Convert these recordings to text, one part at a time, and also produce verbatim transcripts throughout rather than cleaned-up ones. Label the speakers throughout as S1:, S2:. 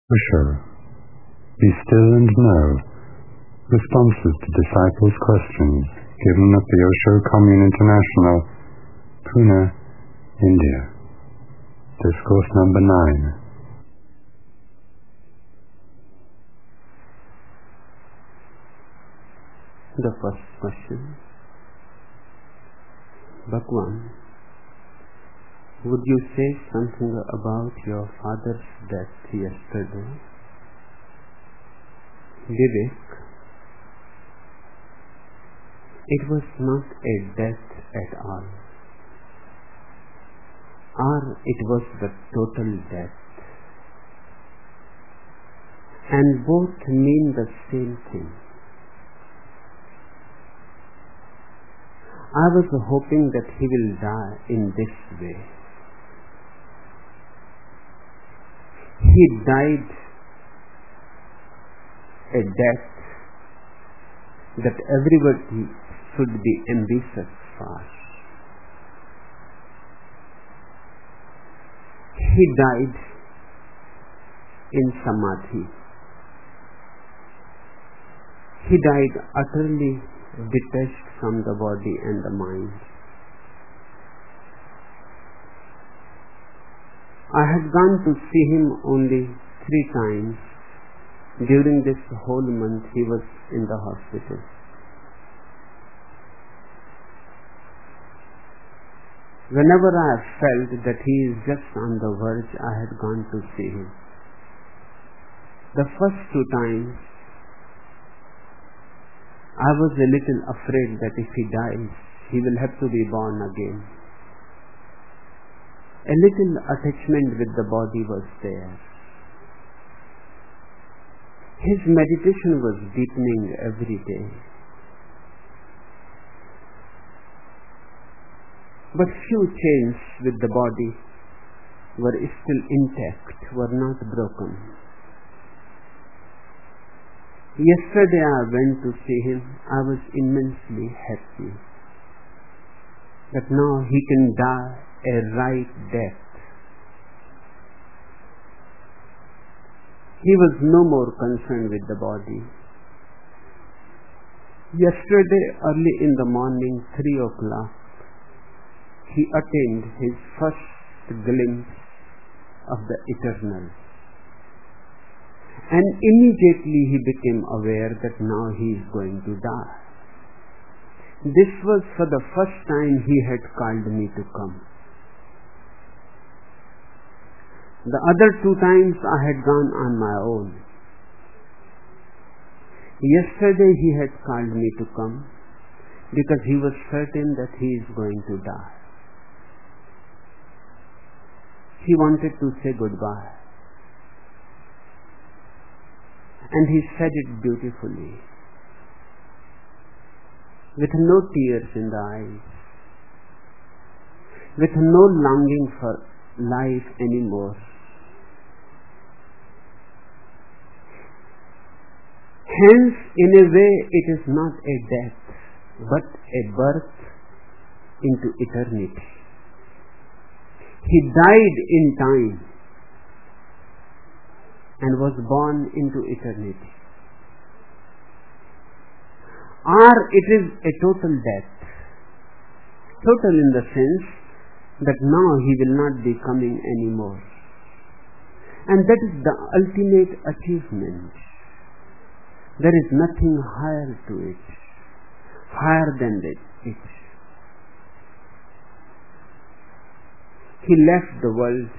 S1: Osho, Be Still and Know, responses to disciples' questions given at the Osho Commune International, Pune, India. Discourse number nine.
S2: The first question. Bhagwan, would you say something about your father's death yesterday? Vivek, it was not a death at all, or it was the total death, and both mean the same thing. I was hoping that he will die in this way. He died a death that everybody should be ambitious for. He died in samadhi. He died utterly detached from the body and the mind. I had gone to see him only three times. During this whole month he was in the hospital. Whenever I felt that he is just on the verge, I had gone to see him. The first two times I was a little afraid that if he dies, he will have to be born again. A little attachment with the body was there. His meditation was deepening every day. But few chains with the body were still intact, were not broken. Yesterday I went to see him. I was immensely happy that now he can die a right death. He was no more concerned with the body. Yesterday early in the morning, three o'clock, he attained his first glimpse of the eternal. And immediately he became aware that now he is going to die. This was for the first time he had called me to come. The other two times I had gone on my own. Yesterday he had called me to come because he was certain that he is going to die. He wanted to say goodbye. And he said it beautifully, with no tears in the eyes, with no longing for life anymore. Hence, in a way, it is not a death, but a birth into eternity. He died in time and was born into eternity. Or it is a total death. Total in the sense that now he will not be coming anymore. And that is the ultimate achievement. There is nothing higher to it, higher than it. He left the world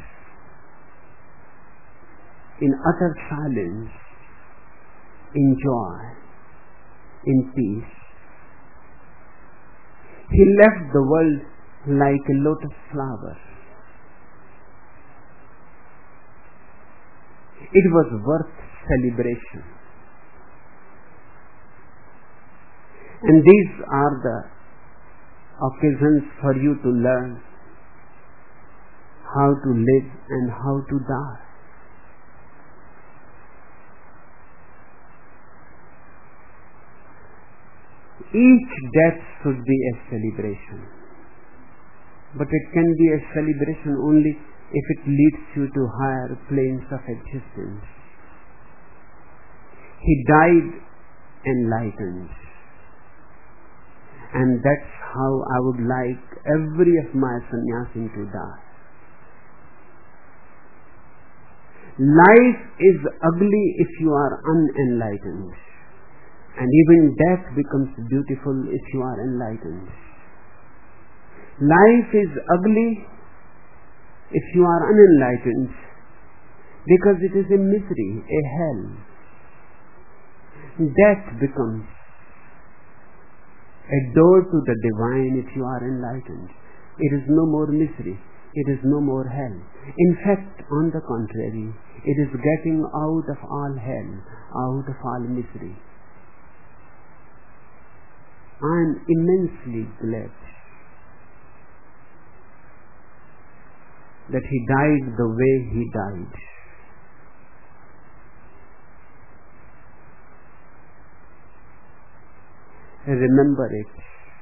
S2: in utter silence, in joy, in peace. He left the world like a lotus flower. It was worth celebration. And these are the occasions for you to learn how to live and how to die. Each death should be a celebration. But it can be a celebration only if it leads you to higher planes of existence. He died enlightened. And that's how I would like every of my sannyasin to die. Life is ugly if you are unenlightened. And even death becomes beautiful if you are enlightened. Life is ugly if you are unenlightened, because it is a misery, a hell. Death becomes a door to the divine if you are enlightened. It is no more misery. It is no more hell. In fact, on the contrary, it is getting out of all hell, out of all misery. I am immensely glad that he died the way he died. Remember it.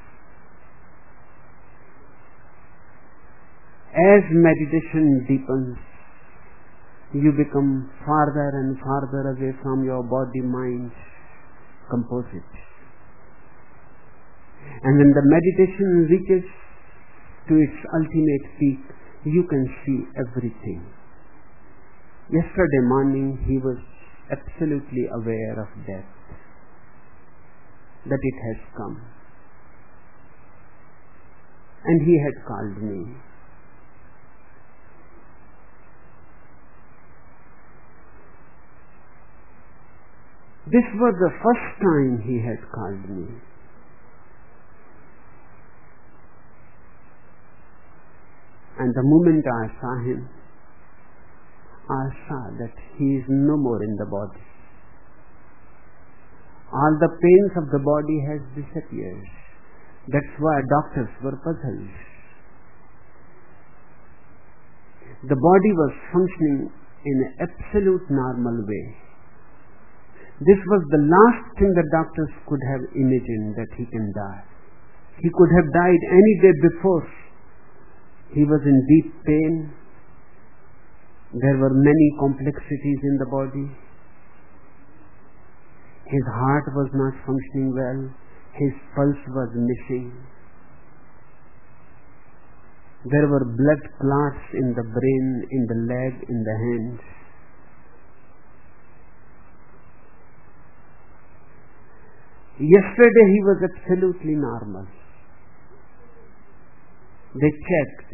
S2: As meditation deepens, you become farther and farther away from your body-mind composite. And when the meditation reaches to its ultimate peak, you can see everything. Yesterday morning he was absolutely aware of death, that it has come. And he had called me. This was the first time he had called me. And the moment I saw him, I saw that he is no more in the body. All the pains of the body has disappeared. That's why doctors were puzzled. The body was functioning in an absolute normal way. This was the last thing the doctors could have imagined, that he can die. He could have died any day before. He was in deep pain. There were many complexities in the body. His heart was not functioning well. His pulse was missing. There were blood clots in the brain, in the leg, in the hand. Yesterday he was absolutely normal. They checked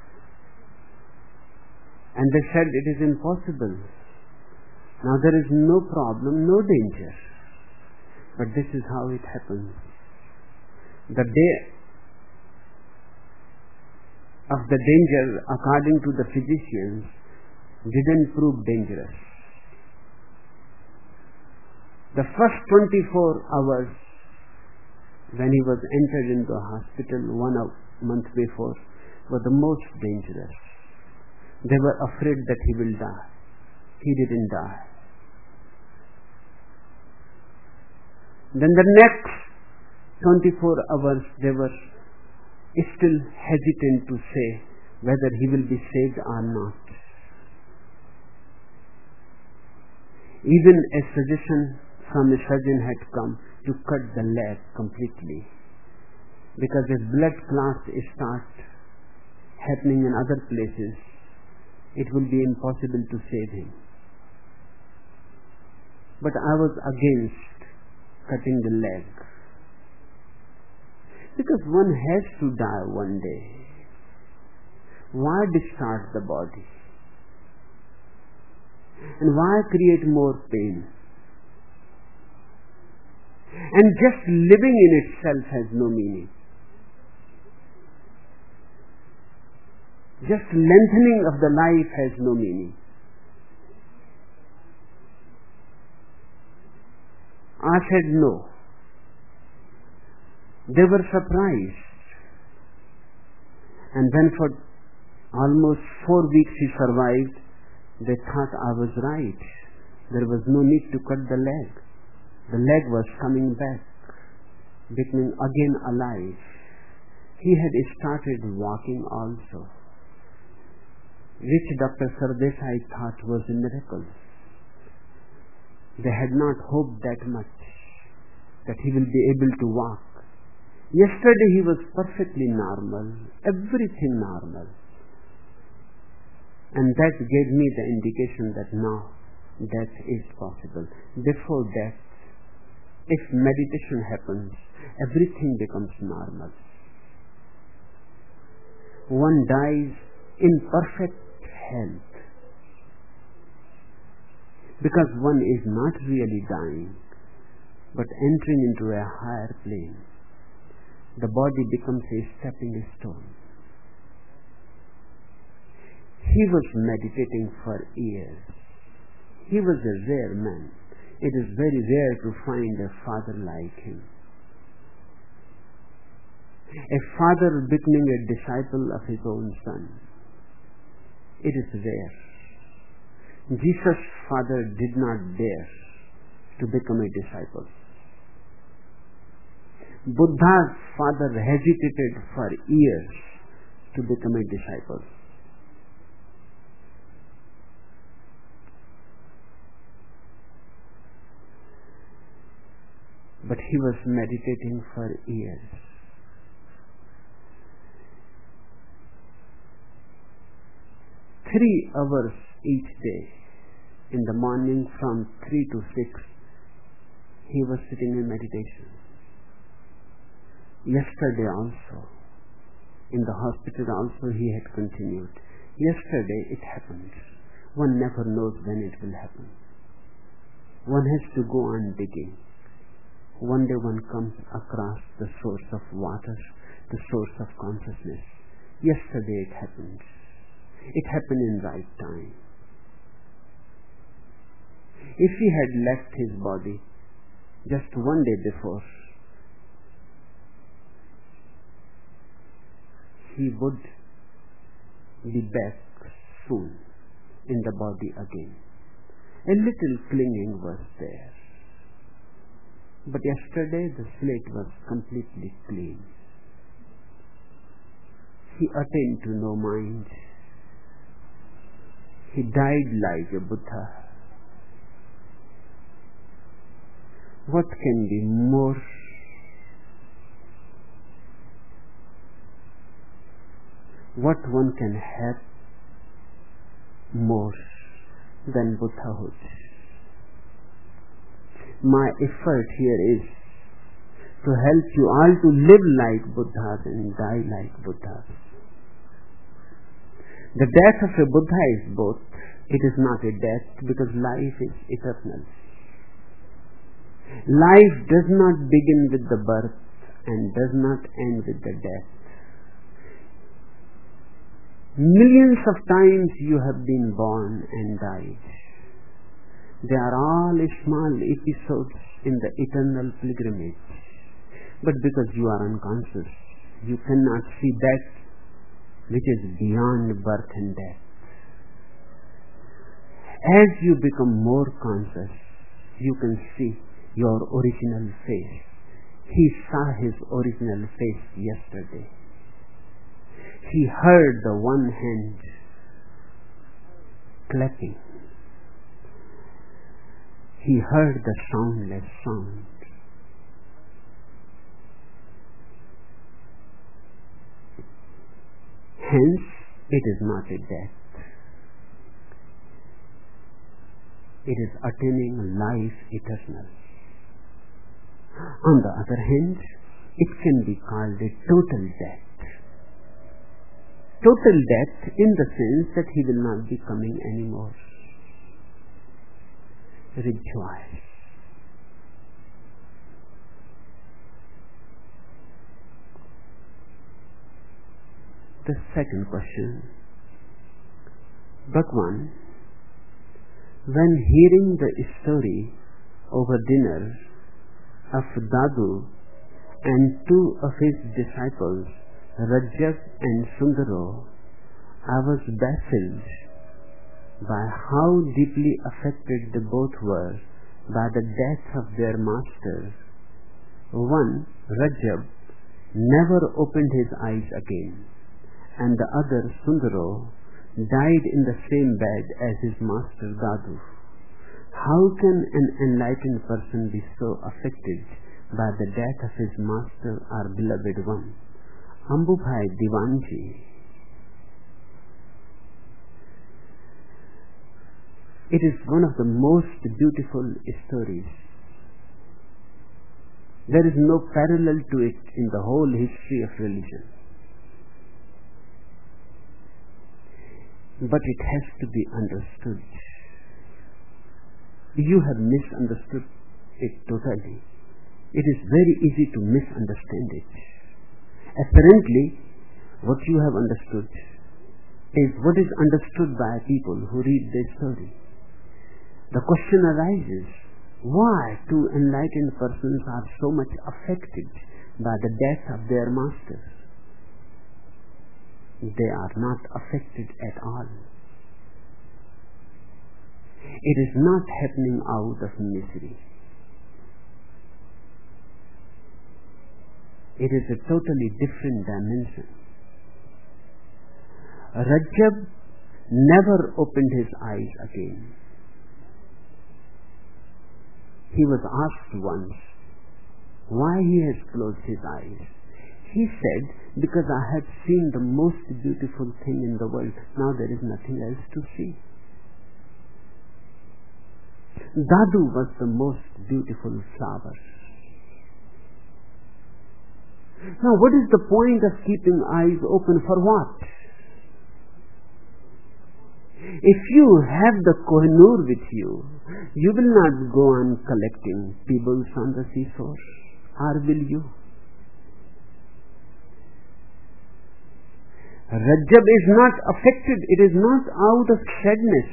S2: and they said it is impossible. Now there is no problem, no danger. But this is how it happens. The day of the danger, according to the physicians, didn't prove dangerous. The first twenty-four hours when he was entered into a hospital one month before were the most dangerous. They were afraid that he will die. He didn't die. Then the next twenty-four hours they were still hesitant to say whether he will be saved or not. Even a suggestion from a surgeon had come to cut the leg completely, because if blood clots start happening in other places, it will be impossible to save him. But I was against cutting the leg, because one has to die one day. Why distort the body? And why create more pain? And just living in itself has no meaning. Just lengthening of the life has no meaning. I said no. They were surprised. And then for almost four weeks he survived. They thought I was right. There was no need to cut the leg. The leg was coming back, becoming again alive. He had started walking also, which Doctor Sardesai thought was a miracle. They had not hoped that much, that he will be able to walk. Yesterday he was perfectly normal, everything normal. And that gave me the indication that now death is possible. Before death, if meditation happens, everything becomes normal. One dies in perfect health because one is not really dying but entering into a higher plane. The body becomes a stepping stone. He was meditating for years. He was a rare man. It is very rare to find a father like him. A father becoming a disciple of his own son. It is rare. Jesus' father did not dare to become a disciple. Buddha's father hesitated for years to become a disciple. But he was meditating for years. Three hours each day, in the morning from three to six, he was sitting in meditation. Yesterday also, in the hospital also he had continued. Yesterday it happened. One never knows when it will happen. One has to go on digging. One day one comes across the source of water, the source of consciousness. Yesterday it happened. It happened in right time. If he had left his body just one day before, he would be back soon in the body again. A little clinging was there. But yesterday the slate was completely clean. He attained to no mind. He died like a Buddha. What can be more what one can have more than Buddhahood? My effort here is to help you all to live like Buddhas and die like Buddhas. The death of a Buddha is both. It is not a death because life is eternal. Life does not begin with the birth and does not end with the death. Millions of times you have been born and died. They are all small episodes in the eternal pilgrimage. But because you are unconscious, you cannot see that which is beyond birth and death. As you become more conscious, you can see your original face. He saw his original face yesterday. He heard the one hand clapping. He heard the soundless sound. Hence, it is not a death. It is attaining life eternal. On the other hand, it can be called a total death. Total death in the sense that he will not be coming anymore. Rejoice. The second question. Bhagwan, when hearing the story over dinner of Dadu and two of his disciples, Rajab and Sundaro, I was baffled by how deeply affected they both were by the death of their masters. One, Rajab, never opened his eyes again, and the other, Sundaro, died in the same bed as his master Dadu. How can an enlightened person be so affected by the death of his master or beloved one? Ambubhai Diwanji. It is one of the most beautiful stories. There is no parallel to it in the whole history of religion. But it has to be understood. You have misunderstood it totally. It is very easy to misunderstand it. Apparently, what you have understood is what is understood by people who read this story. The question arises, why two enlightened persons are so much affected by the death of their masters? They are not affected at all. It is not happening out of misery. It is a totally different dimension. Rajab never opened his eyes again. He was asked once why he has closed his eyes. He said, because I had seen the most beautiful thing in the world. Now there is nothing else to see. Dadu was the most beautiful flower. Now what is the point of keeping eyes open for what? If you have the Kohinoor with you, you will not go on collecting pebbles on the seashore, or will you? Rajab is not affected. It is not out of sadness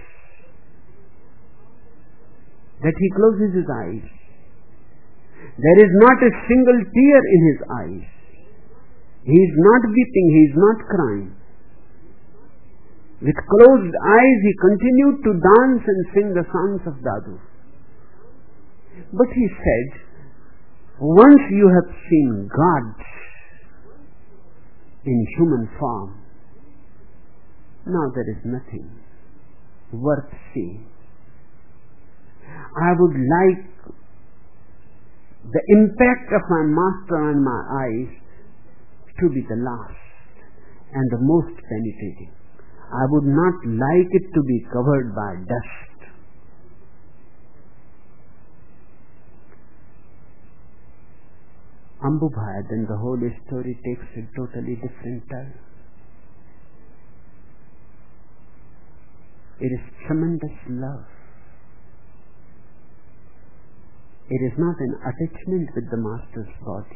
S2: that he closes his eyes. There is not a single tear in his eyes. He is not weeping. He is not crying. With closed eyes he continued to dance and sing the songs of Dadu. But he said, once you have seen God in human form, now there is nothing worth seeing. I would like the impact of my master on my eyes to be the last and the most penetrating. I would not like it to be covered by dust. Ambubhai, then the whole story takes a totally different turn. It is tremendous love. It is not an attachment with the master's body.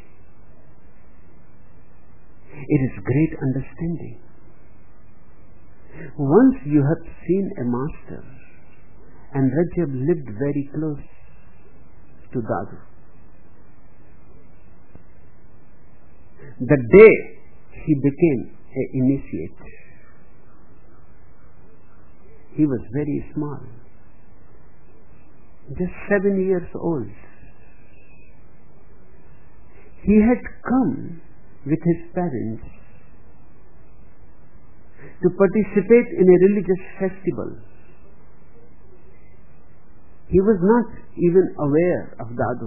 S2: It is great understanding. Once you have seen a master, and Rajab lived very close to Dadu. The day he became an initiate, he was very small, just seven years old. He had come with his parents to participate in a religious festival. He was not even aware of Dadu.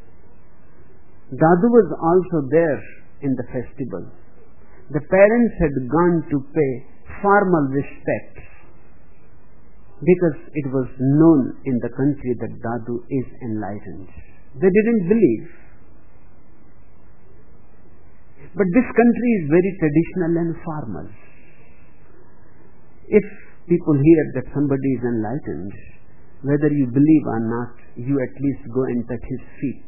S2: Dadu was also there in the festival. The parents had gone to pay formal respects because it was known in the country that Dadu is enlightened. They didn't believe. But this country is very traditional and formal. If people hear that somebody is enlightened, whether you believe or not, you at least go and touch his feet.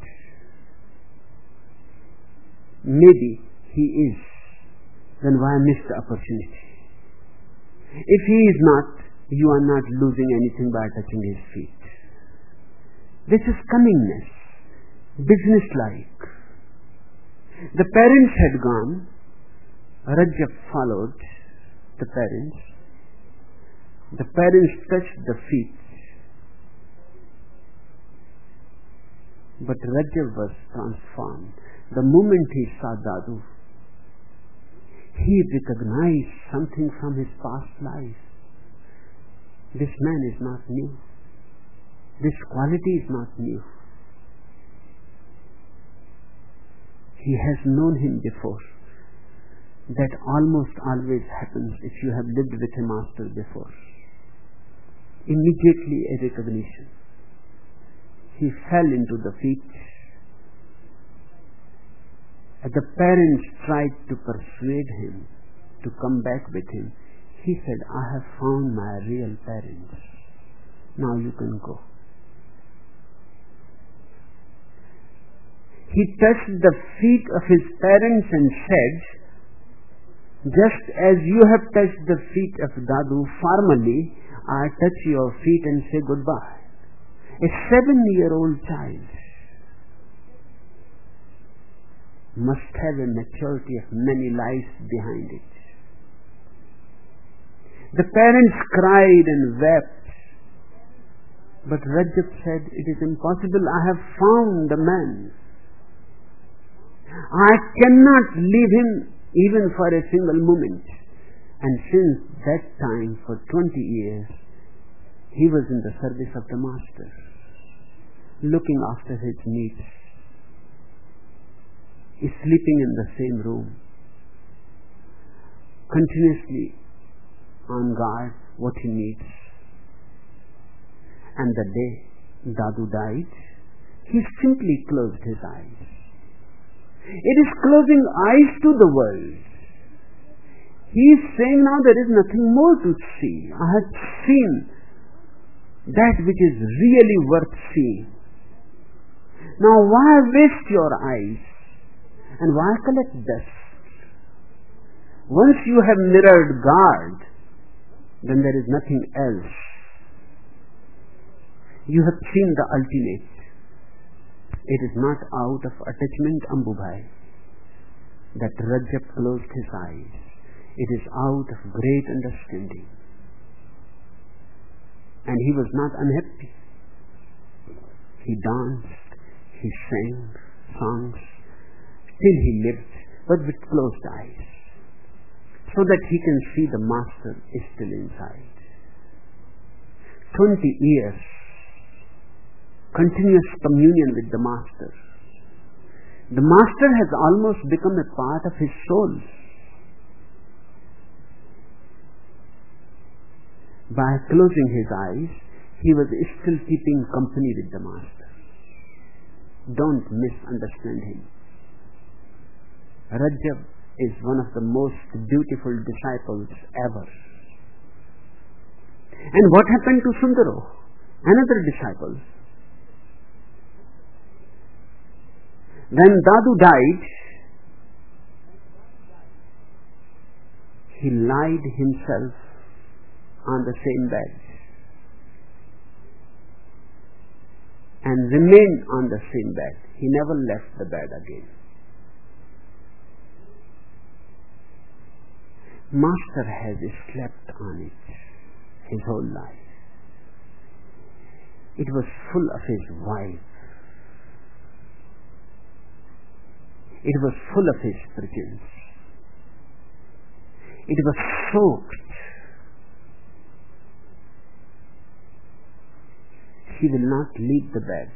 S2: Maybe he is, then why miss the opportunity? If he is not, you are not losing anything by touching his feet. This is cunningness, businesslike. The parents had gone. Rajab followed the parents. The parents touched the feet. But Rajab was transformed. The moment he saw Dadu, he recognized something from his past life. This man is not new. This quality is not new. He has known him before. That almost always happens if you have lived with a master before. Immediately a recognition. He fell into the feet. The parents tried to persuade him to come back with him. He said, I have found my real parents. Now you can go. He touched the feet of his parents and said, just as you have touched the feet of Dadu formally, I touch your feet and say goodbye. A seven-year-old child must have a maturity of many lives behind it. The parents cried and wept, but Rajab said, it is impossible, I have found the man. I cannot leave him even for a single moment. And since that time, for twenty years, he was in the service of the Master, looking after his needs, sleeping in the same room, continuously on guard what he needs. And the day Dadu died, he simply closed his eyes. It is closing eyes to the world. He is saying, now there is nothing more to see. I have seen that which is really worth seeing. Now why waste your eyes? And why collect dust? Once you have mirrored God, then there is nothing else. You have seen the ultimate. It is not out of attachment, Ambubhai, that Rajab closed his eyes. It is out of great understanding. And he was not unhappy. He danced, he sang songs, till he lived, but with closed eyes, so that he can see the Master is still inside. Twenty years continuous communion with the Master. The Master has almost become a part of his soul. By closing his eyes, he was still keeping company with the Master. Don't misunderstand him. Rajab is one of the most beautiful disciples ever. And what happened to Sundaro, another disciple? When Dadu died, he lied himself on the same bed and remained on the same bed. He never left the bed again. Master has slept on it his whole life. It was full of his wife. It was full of his presence. It was soaked. He will not leave the bed.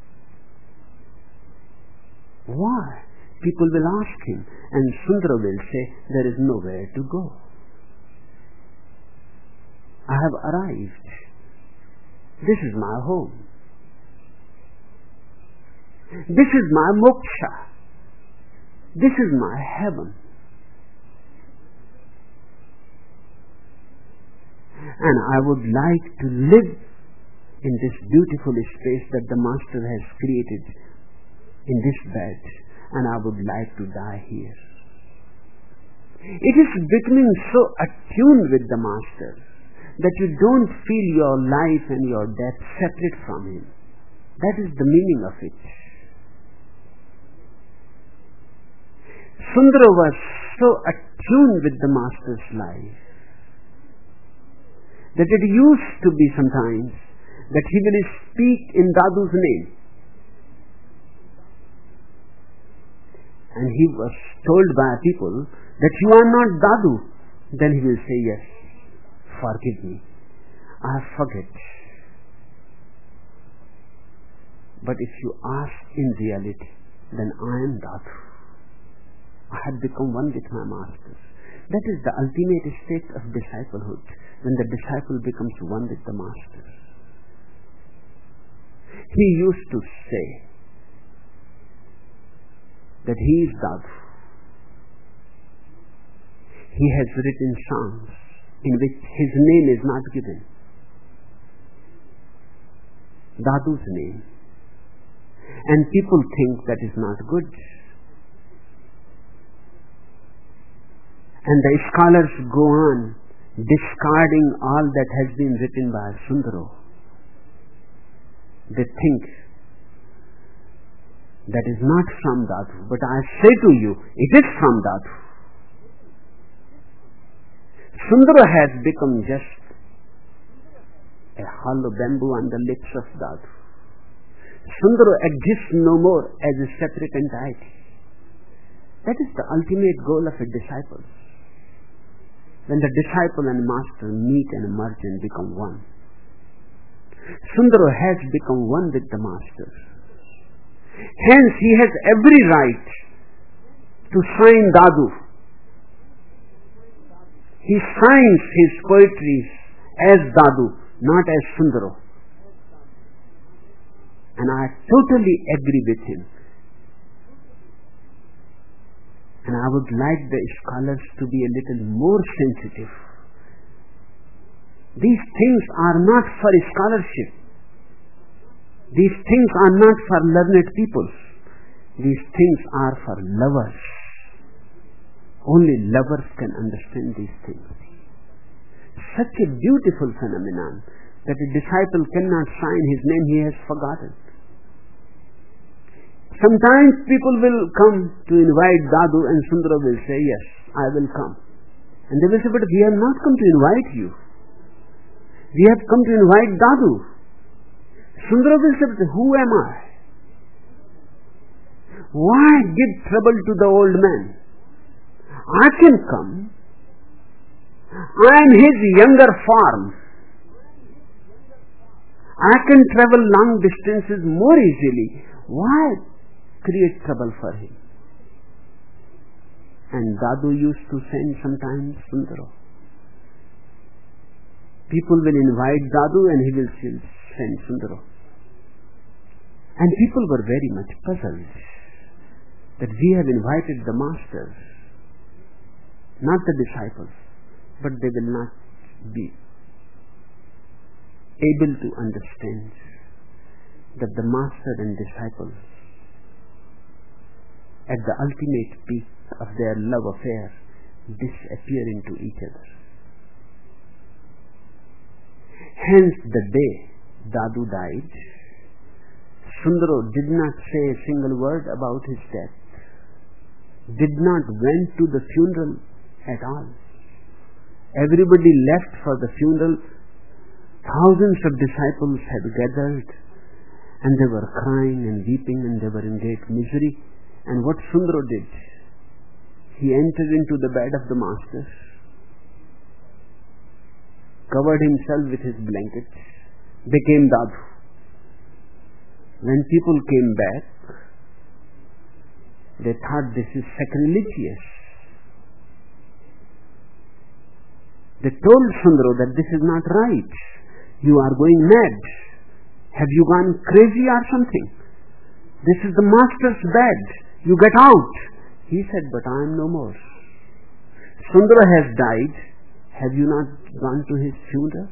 S2: Why? People will ask him, and Sundara will say, there is nowhere to go. I have arrived. This is my home. This is my moksha. This is my heaven. And I would like to live in this beautiful space that the Master has created in this bed, and I would like to die here. It is becoming so attuned with the Master that you don't feel your life and your death separate from him. That is the meaning of it. Sundara was so attuned with the Master's life that it used to be sometimes that he will speak in Dadu's name. And he was told by people that you are not Dadu. Then he will say, yes, forgive me. I forget. But if you ask in reality, then I am Dadu. I have become one with my master. That is the ultimate state of disciplehood, when the disciple becomes one with the master. He used to say that he is Dadu. He has written songs in which his name is not given. Dadu's name. And people think that is not good. And the scholars go on discarding all that has been written by Sundaro. They think that is not from Dadu, but I say to you, it is from Dadu. Sundaro has become just a hollow bamboo on the lips of Dadu. Sundaro exists no more as a separate entity. That is the ultimate goal of a disciple. When the disciple and master meet and merge and become one. Sundaro has become one with the master. Hence he has every right to sign Dadu. He signs his poetry as Dadu, not as Sundaro. And I totally agree with him. And I would like the scholars to be a little more sensitive. These things are not for scholarship. These things are not for learned people. These things are for lovers. Only lovers can understand these things. Such a beautiful phenomenon that a disciple cannot sign his name, he has forgotten. Sometimes people will come to invite Dadu and Sundaro will say, yes, I will come. And they will say, but we have not come to invite you. We have come to invite Dadu. Sundaro will say, but who am I? Why give trouble to the old man? I can come. I am his younger form. I can travel long distances more easily. Why create trouble for him? And Dadu used to send sometimes Sundaro. People will invite Dadu and he will send Sundaro. And people were very much puzzled that we have invited the masters, not the disciples, but they will not be able to understand that the master and disciples at the ultimate peak of their love affair disappear into each other. Hence the day Dadu died, Sundaro did not say a single word about his death, did not went to the funeral at all. Everybody left for the funeral. Thousands of disciples had gathered and they were crying and weeping and they were in great misery. And what Sundaro did, he entered into the bed of the master, covered himself with his blanket, became Dadu. When people came back, they thought this is sacrilegious. They told Sundaro that this is not right. You are going mad. Have you gone crazy or something? This is the master's bed. You get out. He said, but I am no more. Sundaro has died. Have you not gone to his funeral?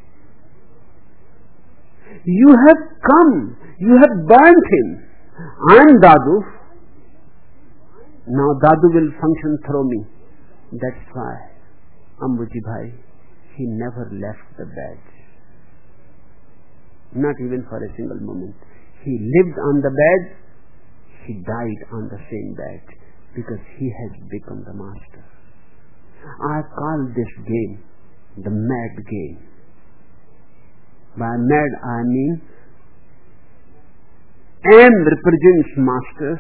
S2: You have come. You have burnt him. I am Dadu. Now Dadu will function through me. That's why Ambuji Bhai, he never left the bed. Not even for a single moment. He lived on the bed. He died on the same bed because he has become the master. I call this game the mad game. By mad I mean M represents masters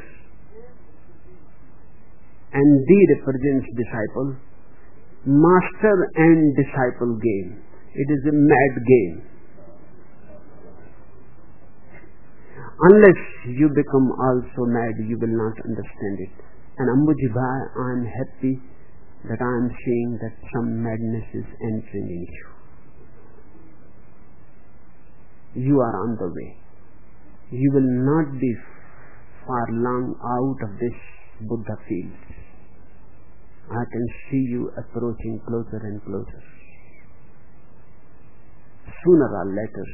S2: and D represents disciple. Master and disciple game. It is a mad game. Unless you become also mad, you will not understand it. And Ambuji Bhai, I am happy that I am seeing that some madness is entering in you. You are on the way. You will not be far long out of this Buddha field. I can see you approaching closer and closer. Sooner or later,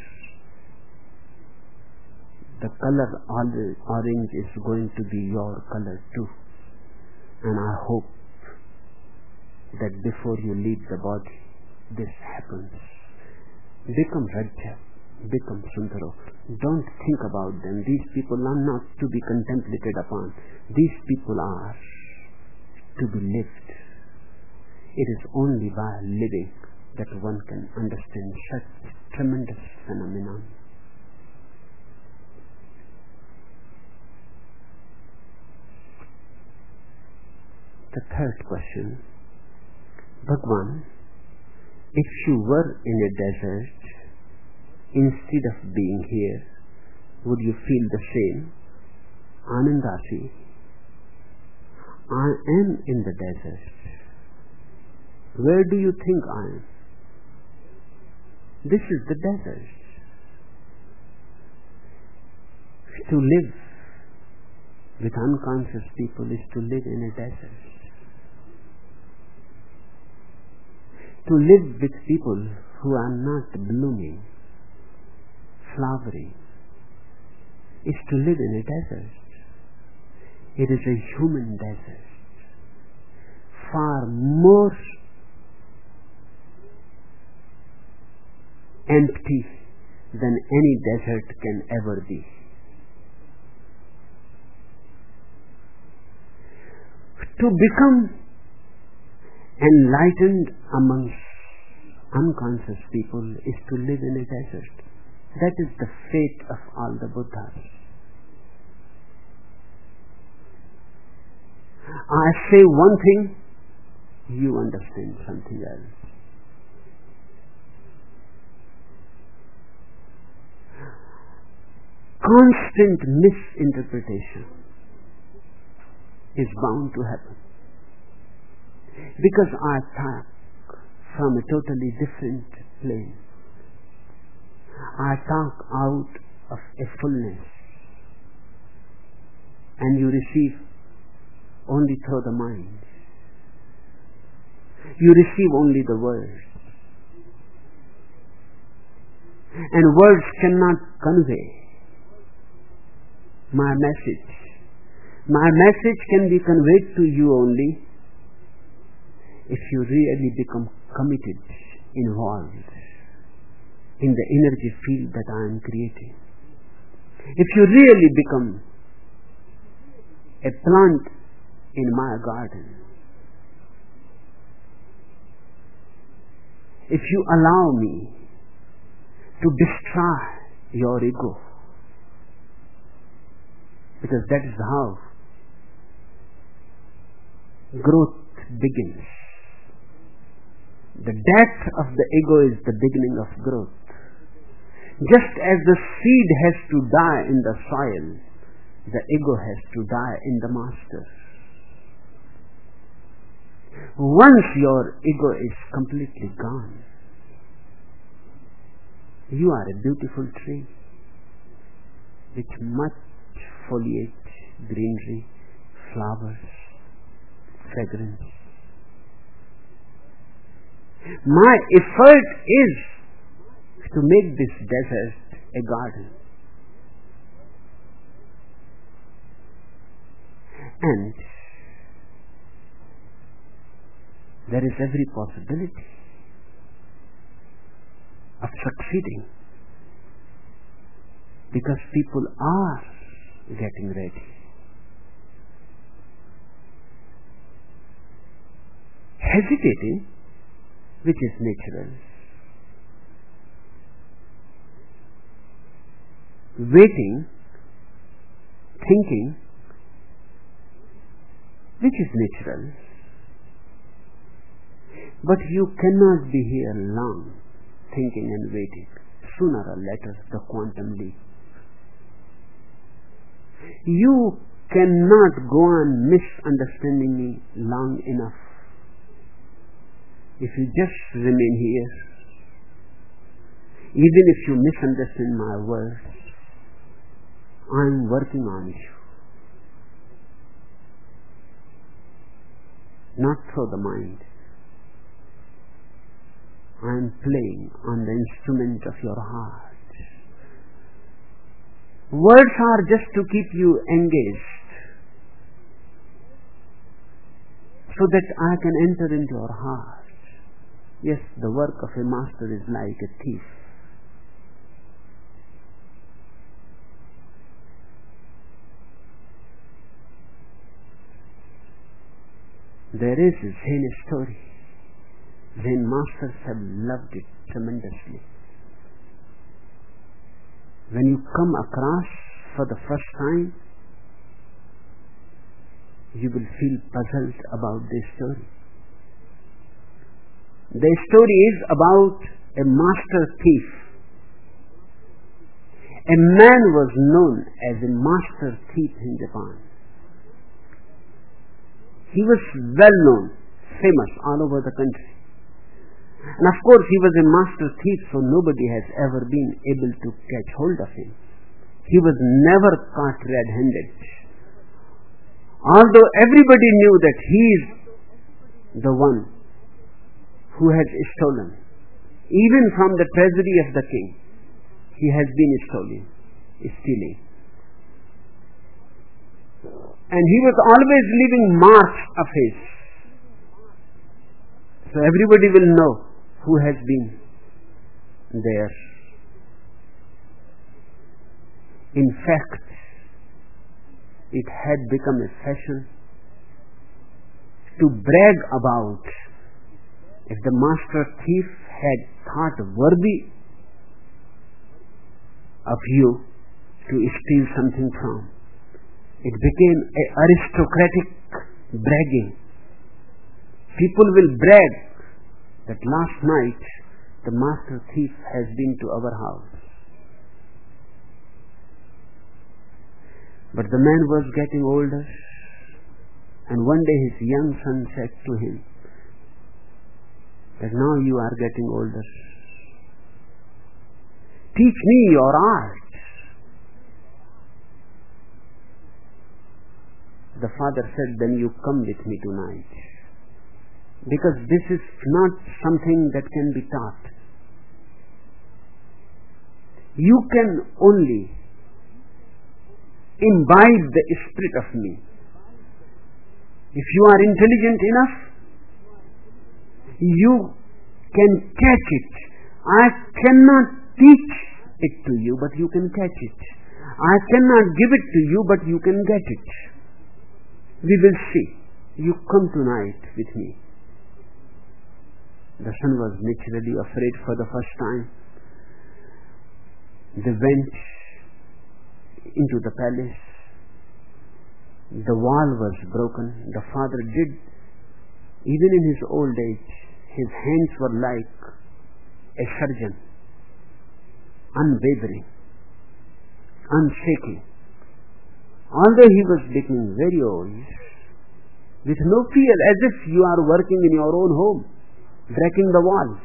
S2: the color orange is going to be your color too. And I hope that before you leave the body, this happens. Become Rajya, become Sundaro. Don't think about them. These people are not to be contemplated upon. These people are to be lived. It is only by living that one can understand such tremendous phenomenon. The third question, Bhagwan, if you were in a desert, instead of being here, would you feel the same? Anandasi, I am in the desert. Where do you think I am? This is the desert. To live with unconscious people is to live in a desert. To live with people who are not blooming, flowering, is to live in a desert. It is a human desert, far more empty than any desert can ever be. To become enlightened amongst unconscious people is to live in a desert. That is the fate of all the Buddhas. I say one thing, you understand something else. Constant misinterpretation is bound to happen. Because I talk from a totally different plane. I talk out of a fullness, and you receive only through the mind. You receive only the words. And words cannot convey my message. My message can be conveyed to you only if you really become committed, involved in the energy field that I am creating. If you really become a plant in my garden, if you allow me to destroy your ego, because that is how growth begins. The death of the ego is the beginning of growth. Just as the seed has to die in the soil, the ego has to die in the master. Once your ego is completely gone, you are a beautiful tree with much foliage, greenery, flowers, fragrance. My effort is to make this desert a garden. And there is every possibility of succeeding, because people are getting ready. Hesitating, which is natural. Waiting, thinking, which is natural. But you cannot be here long, thinking and waiting. Sooner or later, the quantum leap. You cannot go on misunderstanding me long enough. If you just remain here, even if you misunderstand my words, I am working on you. Not through the mind. I am playing on the instrument of your heart. Words are just to keep you engaged, so that I can enter into your heart. Yes, the work of a master is like a thief. There is a Zen story. Zen masters have loved it tremendously. When you come across for the first time, you will feel puzzled about this story. The story is about a master thief. A man was known as a master thief in Japan. He was well known, famous all over the country. And of course he was a master thief, so nobody has ever been able to catch hold of him. He was never caught red-handed. Although everybody knew that he is the one who has stolen. Even from the treasury of the king, he has been stealing. stealing. And he was always leaving marks of his. So everybody will know who has been there. In fact, it had become a fashion to brag about if the master thief had thought worthy of you to steal something from. It became an aristocratic bragging. People will brag that last night the master thief has been to our house. But the man was getting older, and one day his young son said to him that now you are getting older. Teach me your art. The father said, then you come with me tonight. Because this is not something that can be taught. You can only imbibe the spirit of me. If you are intelligent enough, you can catch it. I cannot teach it to you, but you can catch it. I cannot give it to you, but you can get it. We will see. You come tonight with me. The son was naturally afraid for the first time. They went into the palace. The wall was broken. The father did, even in his old age, his hands were like a surgeon, unwavering, unshaking. Although he was becoming very old, with no fear, as if you are working in your own home, breaking the walls.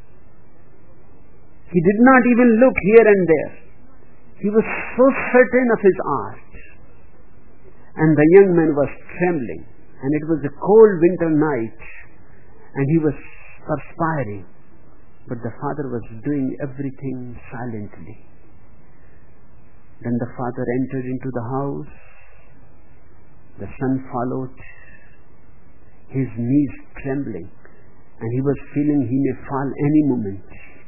S2: He did not even look here and there. He was so certain of his art. And the young man was trembling, and it was a cold winter night, and he was perspiring. But the father was doing everything silently. Then the father entered into the house. The son followed, his knees trembling, and he was feeling he may fall any moment.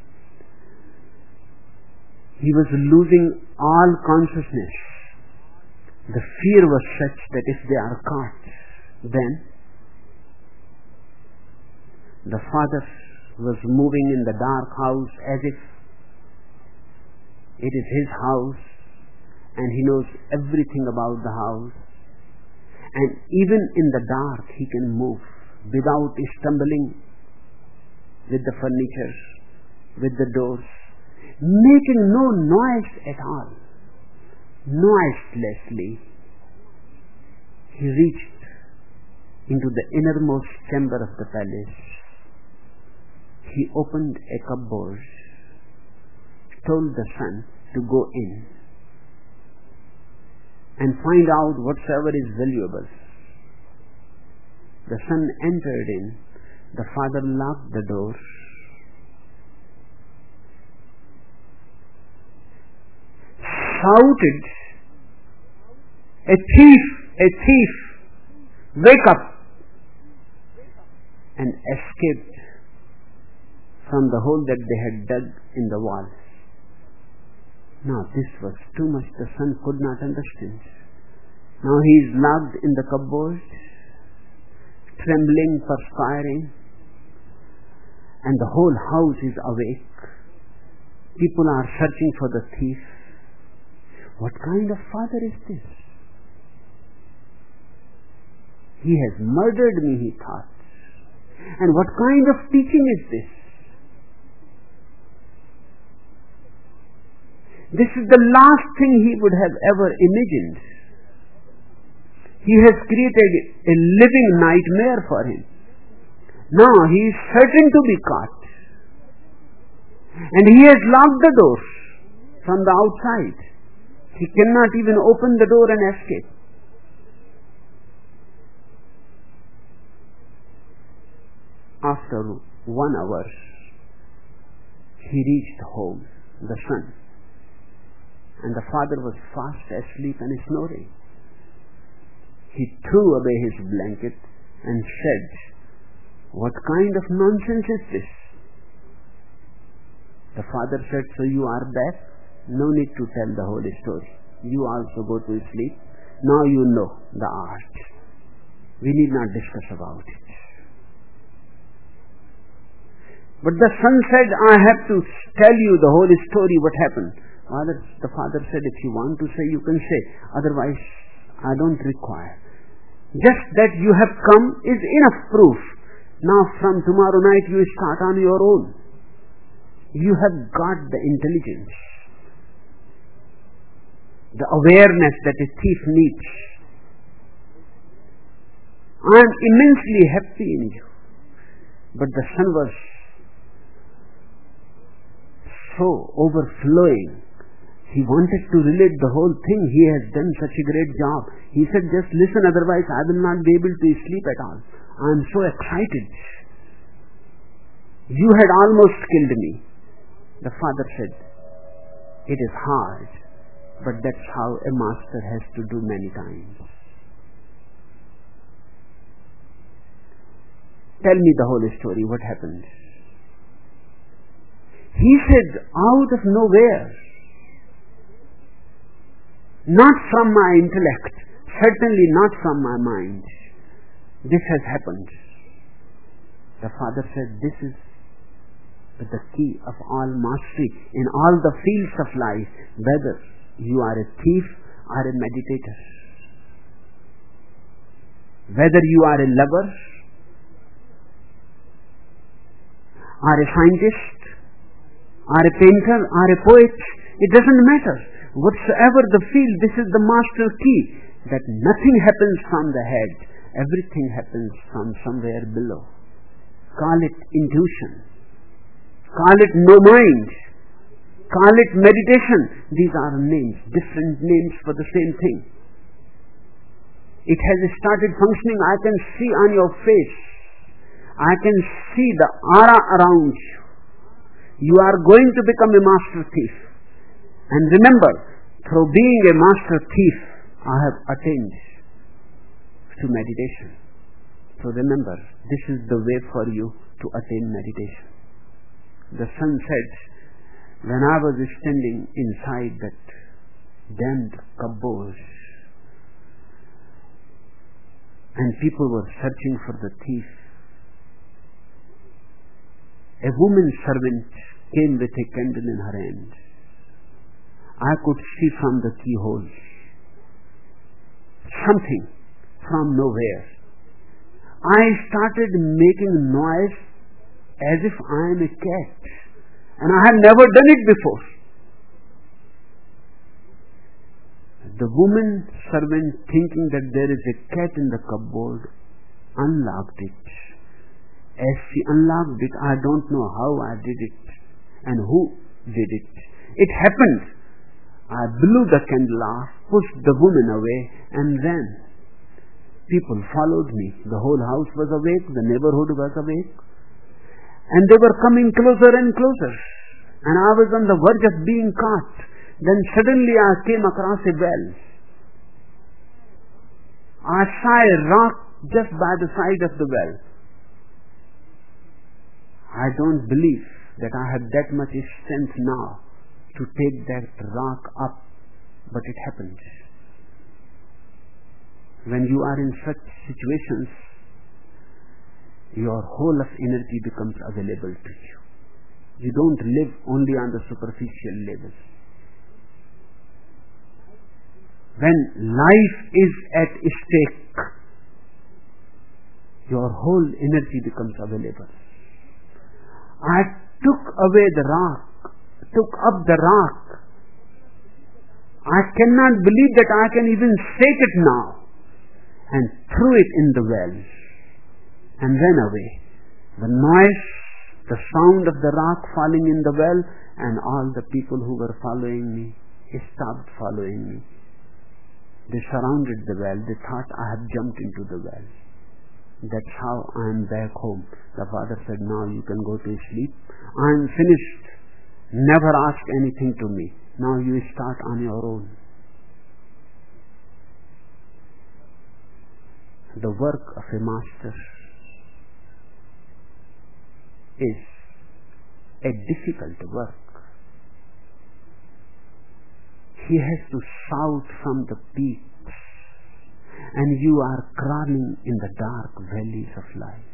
S2: He was losing all consciousness. The fear was such that if they are caught, then the father was moving in the dark house as if it is his house, and he knows everything about the house. And even in the dark he can move without stumbling with the furniture, with the doors, making no noise at all. Noiselessly he reached into the innermost chamber of the palace. He opened a cupboard, told the son to go in and find out whatsoever is valuable. The son entered in. The father locked the door. Shouted, "A thief! A thief! Wake up!" and escaped from the hole that they had dug in the wall. Now this was too much. The son could not understand. Now he is locked in the cupboard, trembling, perspiring, and the whole house is awake. People are searching for the thief. What kind of father is this? He has murdered me, he thought. And what kind of teaching is this? This is the last thing he would have ever imagined. He has created a living nightmare for him. Now he is certain to be caught. And he has locked the doors from the outside. He cannot even open the door and escape. After one hour, he reached home, the son. And the father was fast asleep and snoring. He threw away his blanket and said, "What kind of nonsense is this?" The father said, "So you are back? No need to tell the whole story. You also go to sleep. Now you know the art. We need not discuss about it." But the son said, "I have to tell you the whole story, what happened." Father, the father said, "If you want to say, you can say. Otherwise, I don't require. Just that you have come is enough proof. Now from tomorrow night you start on your own. You have got the intelligence, the awareness that a thief needs. I am immensely happy in you." But the son was so overflowing. He wanted to relate the whole thing. He has done such a great job. He said, "Just listen, otherwise I will not be able to sleep at all. I am so excited. You had almost killed me." The father said, "It is hard, but that's how a master has to do many times." "Tell me the whole story. What happened?" He said, "Out of nowhere, not from my intellect, certainly not from my mind, this has happened." The father said, "This is the key of all mastery in all the fields of life, whether you are a thief or a meditator, whether you are a lover or a scientist or a painter or a poet. It doesn't matter. Whatsoever the field, this is the master key, that nothing happens from the head. Everything happens from somewhere below. Call it intuition. Call it no mind. Call it meditation. These are names, different names for the same thing. It has started functioning. I can see on your face. I can see the aura around you. You are going to become a master thief. And remember, through being a master thief, I have attained to meditation. So remember, this is the way for you to attain meditation. The son said, when I was standing inside that damned cupboard and people were searching for the thief, a woman servant came with a candle in her hand. I could see from the keyhole something from nowhere. I started making noise as if I am a cat, and I have never done it before. The woman servant, thinking that there is a cat in the cupboard, unlocked it. As she unlocked it, I don't know how I did it and who did it. It happened. I blew the candle off, pushed the woman away, and ran. People followed me. The whole house was awake. The neighborhood was awake. And they were coming closer and closer. And I was on the verge of being caught. Then suddenly I came across a well. I saw a rock just by the side of the well. I don't believe that I have that much strength now to take that rock up, but it happens. When you are in such situations, your whole of energy becomes available to you. You don't live only on the superficial level. When life is at stake, your whole energy becomes available. I took away the rock, took up the rock. I cannot believe that I can even shake it now, and threw it in the well and ran away. The noise, the sound of the rock falling in the well, and all the people who were following me stopped following me. They surrounded the well. They thought I had jumped into the well. That's how I am back home. The father said, now you can go to sleep. I am finished. Never ask anything to me. Now you start on your own. The work of a master is a difficult work. He has to shout from the peaks, and you are crawling in the dark valleys of life.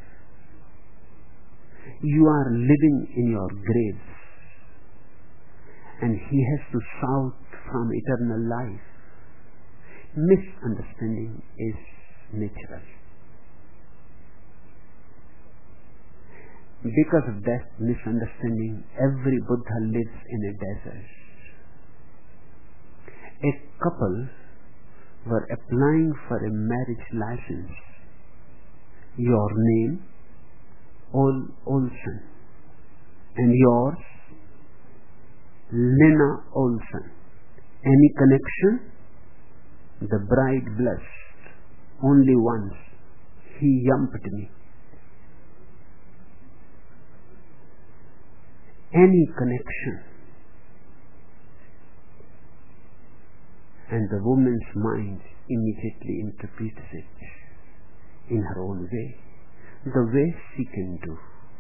S2: You are living in your graves, and he has to shout from eternal life. Misunderstanding is natural. Because of that misunderstanding, every Buddha lives in a desert. A couple were applying for a marriage license. Your name, Ol Olson, and yours, Lena Olson. Any connection? The bride blushed. Only once. He yumped me. Any connection? And the woman's mind immediately interprets it in her own way, the way she can do.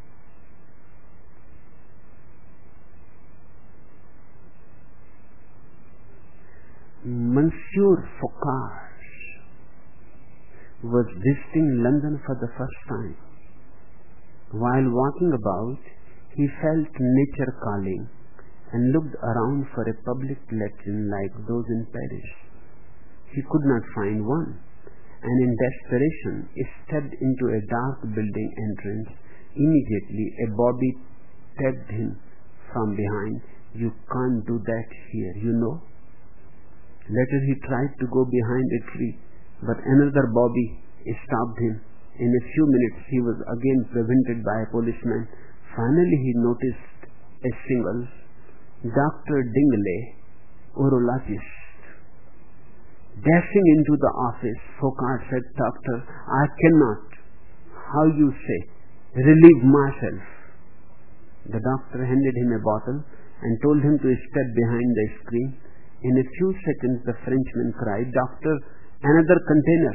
S2: Monsieur Foucault was visiting London for the first time. While walking about, he felt nature calling and looked around for a public latrine like those in Paris. He could not find one, and in desperation stepped into a dark building entrance. Immediately a bobby tapped him from behind. You can't do that here, you know. Later he tried to go behind a tree, but another bobby stopped him. In a few minutes he was again prevented by a policeman. Finally he noticed a single Doctor Dingley, urologist. Dashing into the office, Foucault said, Doctor, I cannot, how you say, relieve myself. The doctor handed him a bottle and told him to step behind the screen. In a few seconds the Frenchman cried, Doctor, another container.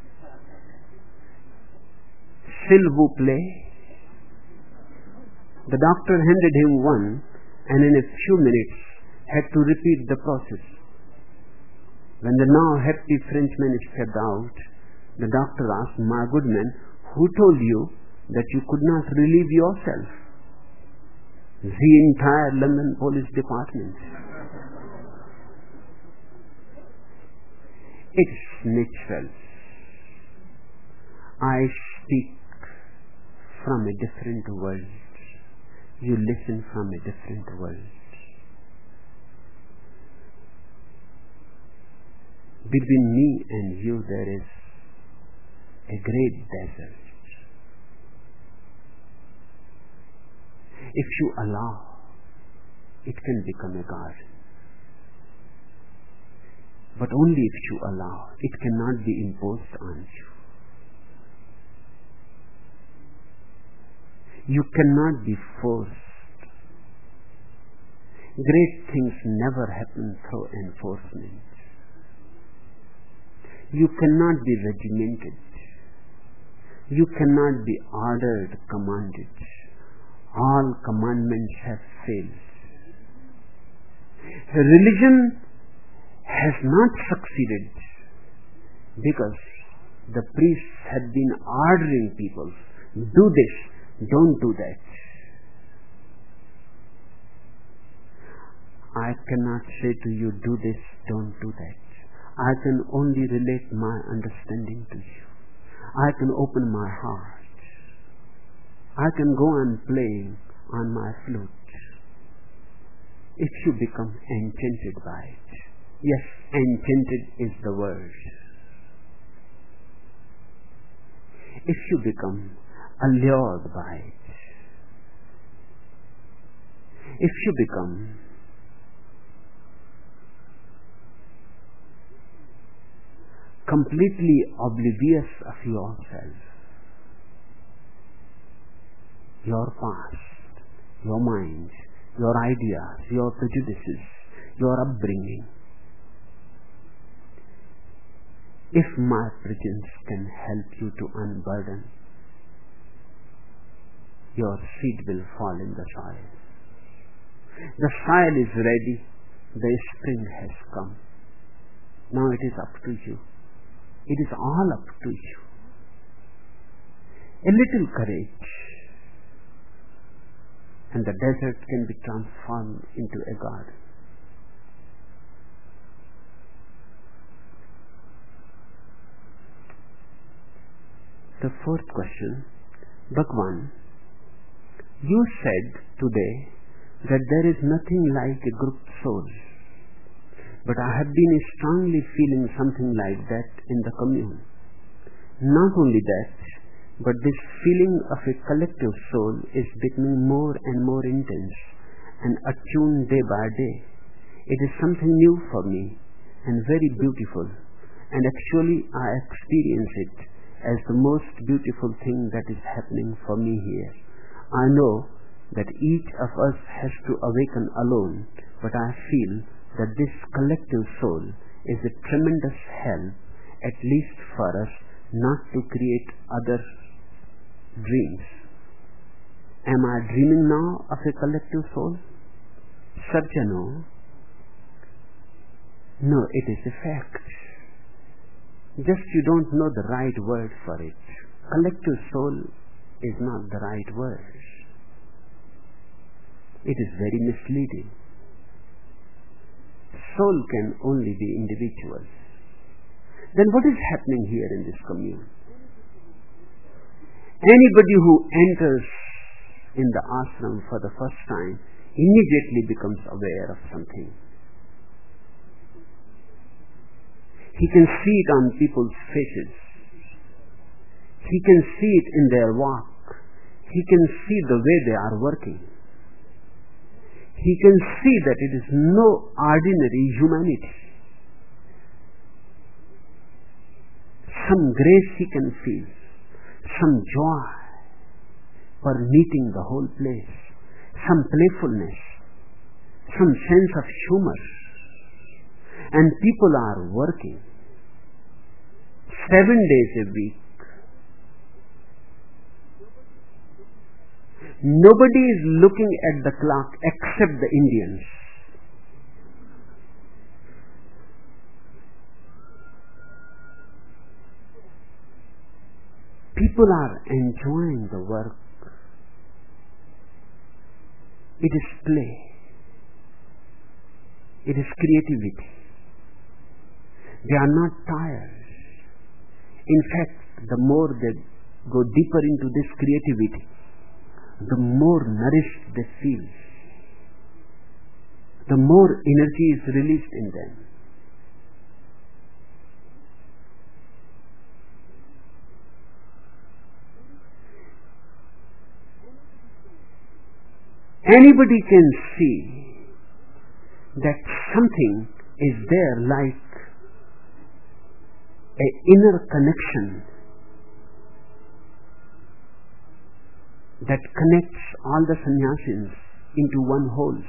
S2: S'il vous plaît. The doctor handed him one, and in a few minutes had to repeat the process. When the now happy Frenchman stepped out, the doctor asked, My good man, who told you that you could not relieve yourself? The entire London Police Department. It's natural. I speak from a different world. You listen from a different world. between me and you there is a great desert. If you allow, it can become a garden. But only if you allow. It cannot be imposed on you. You cannot be forced. Great things never happen through enforcement. You cannot be regimented. You cannot be ordered, commanded. All commandments have failed. Religion has not succeeded because the priests have been ordering people, do this, don't do that. I cannot say to you, do this, don't do that. I can only relate my understanding to you. I can open my heart. I can go on playing on my flute. If you become enchanted by it. Yes, enchanted is the word. If you become allured by it. If you become completely oblivious of yourself, your past, your mind, your ideas, your prejudices, your upbringing. If my presence can help you to unburden, your seed will fall in the soil. The soil is ready. The spring has come. Now it is up to you. It is all up to you. A little courage, and the desert can be transformed into a garden. The fourth question, Bhagwan, you said today that there is nothing like a group soul. But I have been strongly feeling something like that in the commune. Not only that, but this feeling of a collective soul is becoming more and more intense and attuned day by day. It is something new for me and very beautiful, and actually I experience it as the most beautiful thing that is happening for me here. I know that each of us has to awaken alone, but I feel that this collective soul is a tremendous help, at least for us, not to create other dreams. Am I dreaming now of a collective soul? Sarjano, no, it is a fact. Just you don't know the right word for it. Collective soul is not the right word. It is very misleading. Soul can only be individual. Then what is happening here in this commune? Anybody who enters in the ashram for the first time immediately becomes aware of something. He can see it on people's faces. He can see it in their walk. He can see the way they are working. He can see that it is no ordinary humanity. Some grace he can feel, some joy for meeting the whole place, some playfulness, some sense of humor. And people are working seven days a week. Nobody is looking at the clock except the Indians. People are enjoying the work. It is play. It is creativity. They are not tired. In fact, the more they go deeper into this creativity, the more nourished they feel, the more energy is released in them. anybody can see that something is there like an inner connection that connects all the sannyasis into one whole.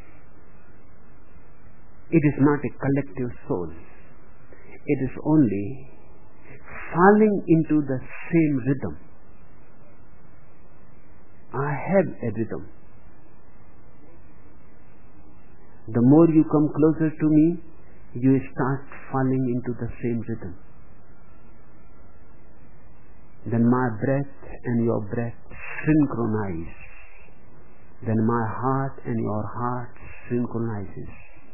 S2: It is not a collective soul. It is only falling into the same rhythm. I have a rhythm. The more you come closer to me, you start falling into the same rhythm. Then my breath and your breath synchronize. Then my heart and your heart synchronizes.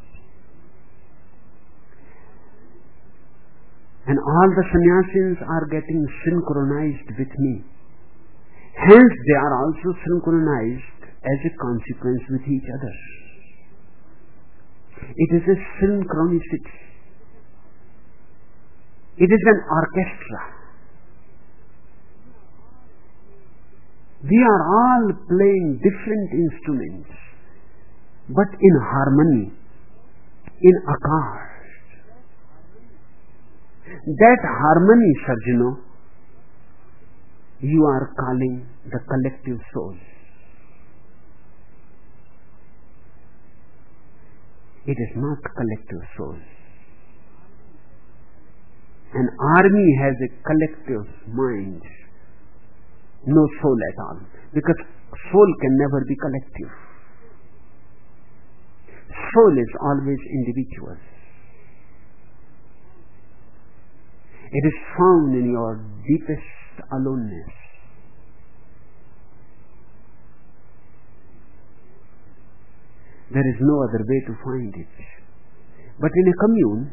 S2: And all the sannyasis are getting synchronized with me. Hence they are also synchronized as a consequence with each other. It is a synchronicity. It is an orchestra. We are all playing different instruments, but in harmony, in akar. That harmony, Sarjano, you are calling the collective soul. It is not collective soul. An army has a collective mind, no soul at all, because soul can never be collective. Soul is always individual. It is found in your deepest aloneness. There is no other way to find it. But in a commune,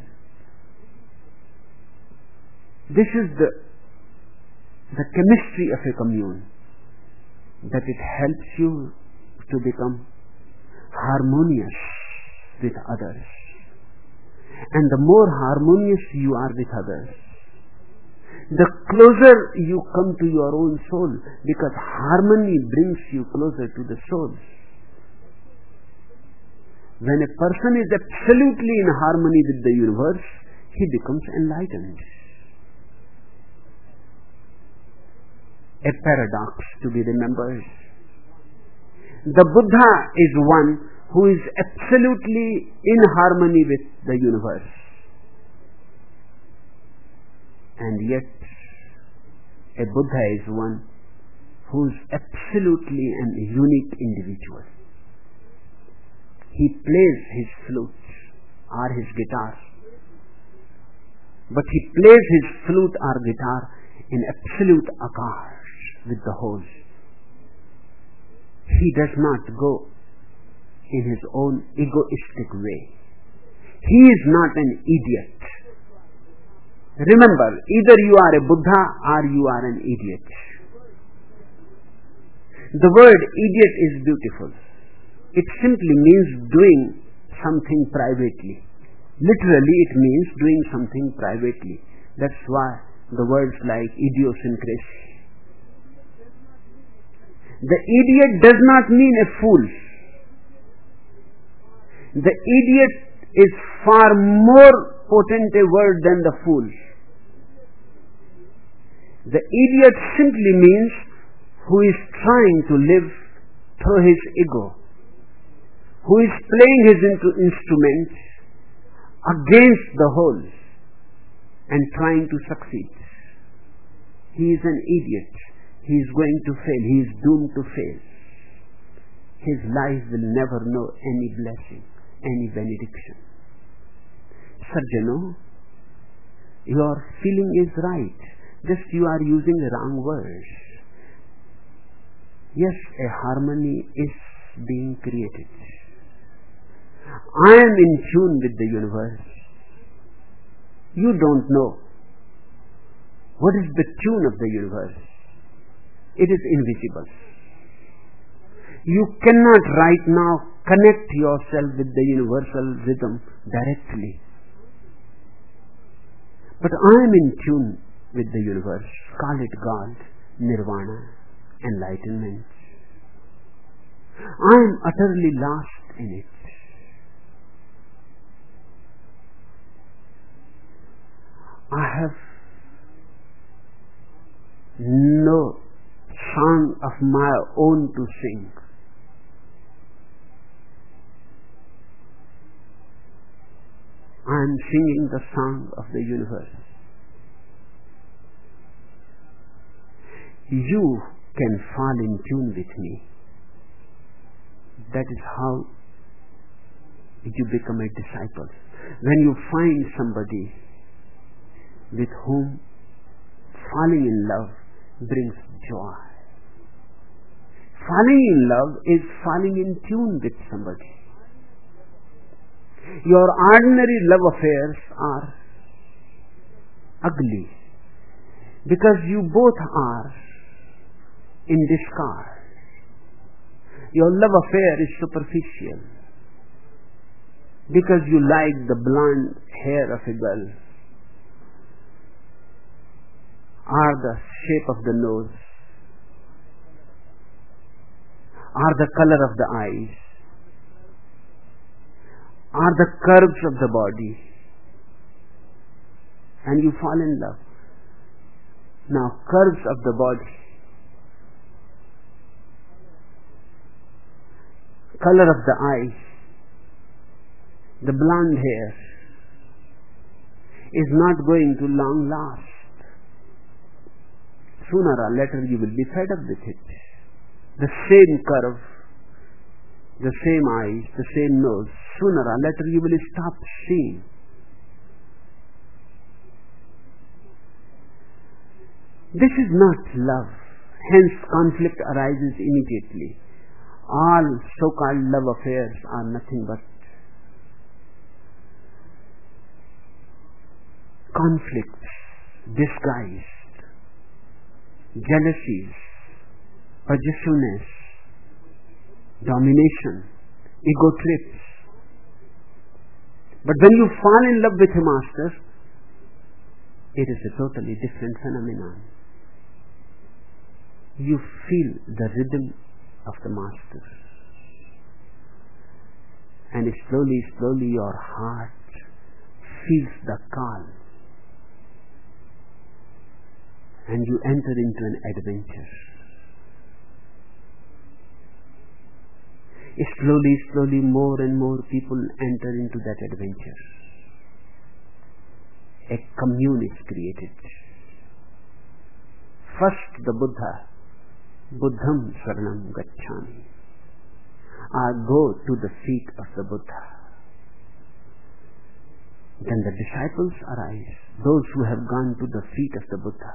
S2: this is the, the chemistry of a commune, that it helps you to become harmonious with others. And the more harmonious you are with others, the closer you come to your own soul, because harmony brings you closer to the soul. When a person is absolutely in harmony with the universe, he becomes enlightened. A paradox to be remembered. The Buddha is one who is absolutely in harmony with the universe. And yet, a Buddha is one who is absolutely an unique individual. He plays his flute or his guitar, but he plays his flute or guitar in absolute akar with the whole. He does not go in his own egoistic way. He is not an idiot. Remember, either you are a Buddha or you are an idiot. The word idiot is beautiful. It simply means doing something privately. Literally, it means doing something privately. That's why the words like idiosyncrasy. The idiot does not mean a fool. The idiot is far more potent a word than the fool. The idiot simply means who is trying to live through his ego, who is playing his instrument against the whole and trying to succeed. He is an idiot. He is going to fail. He is doomed to fail. His life will never know any blessing, any benediction. Sarjano, your feeling is right. Just you are using the wrong words. Yes, a harmony is being created. I am in tune with the universe. You don't know what is the tune of the universe. It is invisible. You cannot right now connect yourself with the universal rhythm directly. But I am in tune with the universe. Call it God, nirvana, enlightenment. I am utterly lost in it. I have no song of my own to sing. I am singing the song of the universe. You can fall in tune with me. That is how you become a disciple. When you find somebody with whom falling in love brings joy. Falling in love is falling in tune with somebody. Your ordinary love affairs are ugly because you both are in discard. Your love affair is superficial because you like the blonde hair of a girl, or the shape of the nose, or the color of the eyes, or the curves of the body, and you fall in love. Now, curves of the body, color of the eyes, the blonde hair is not going to long last. Sooner or later you will be fed up with it. The same curve, the same eyes, the same nose, sooner or later you will stop seeing. This is not love. Hence conflict arises immediately. All so-called love affairs are nothing but conflicts disguised, jealousies, possessiveness, domination, ego trips. But when you fall in love with a master, it is a totally different phenomenon. You feel the rhythm of the master, and slowly, slowly your heart feels the call, and you enter into an adventure. Slowly, slowly, more and more people enter into that adventure. A commune is created. First the Buddha, Buddham Saranam Gacchami. I go to the feet of the Buddha. Then the disciples arise, those who have gone to the feet of the Buddha.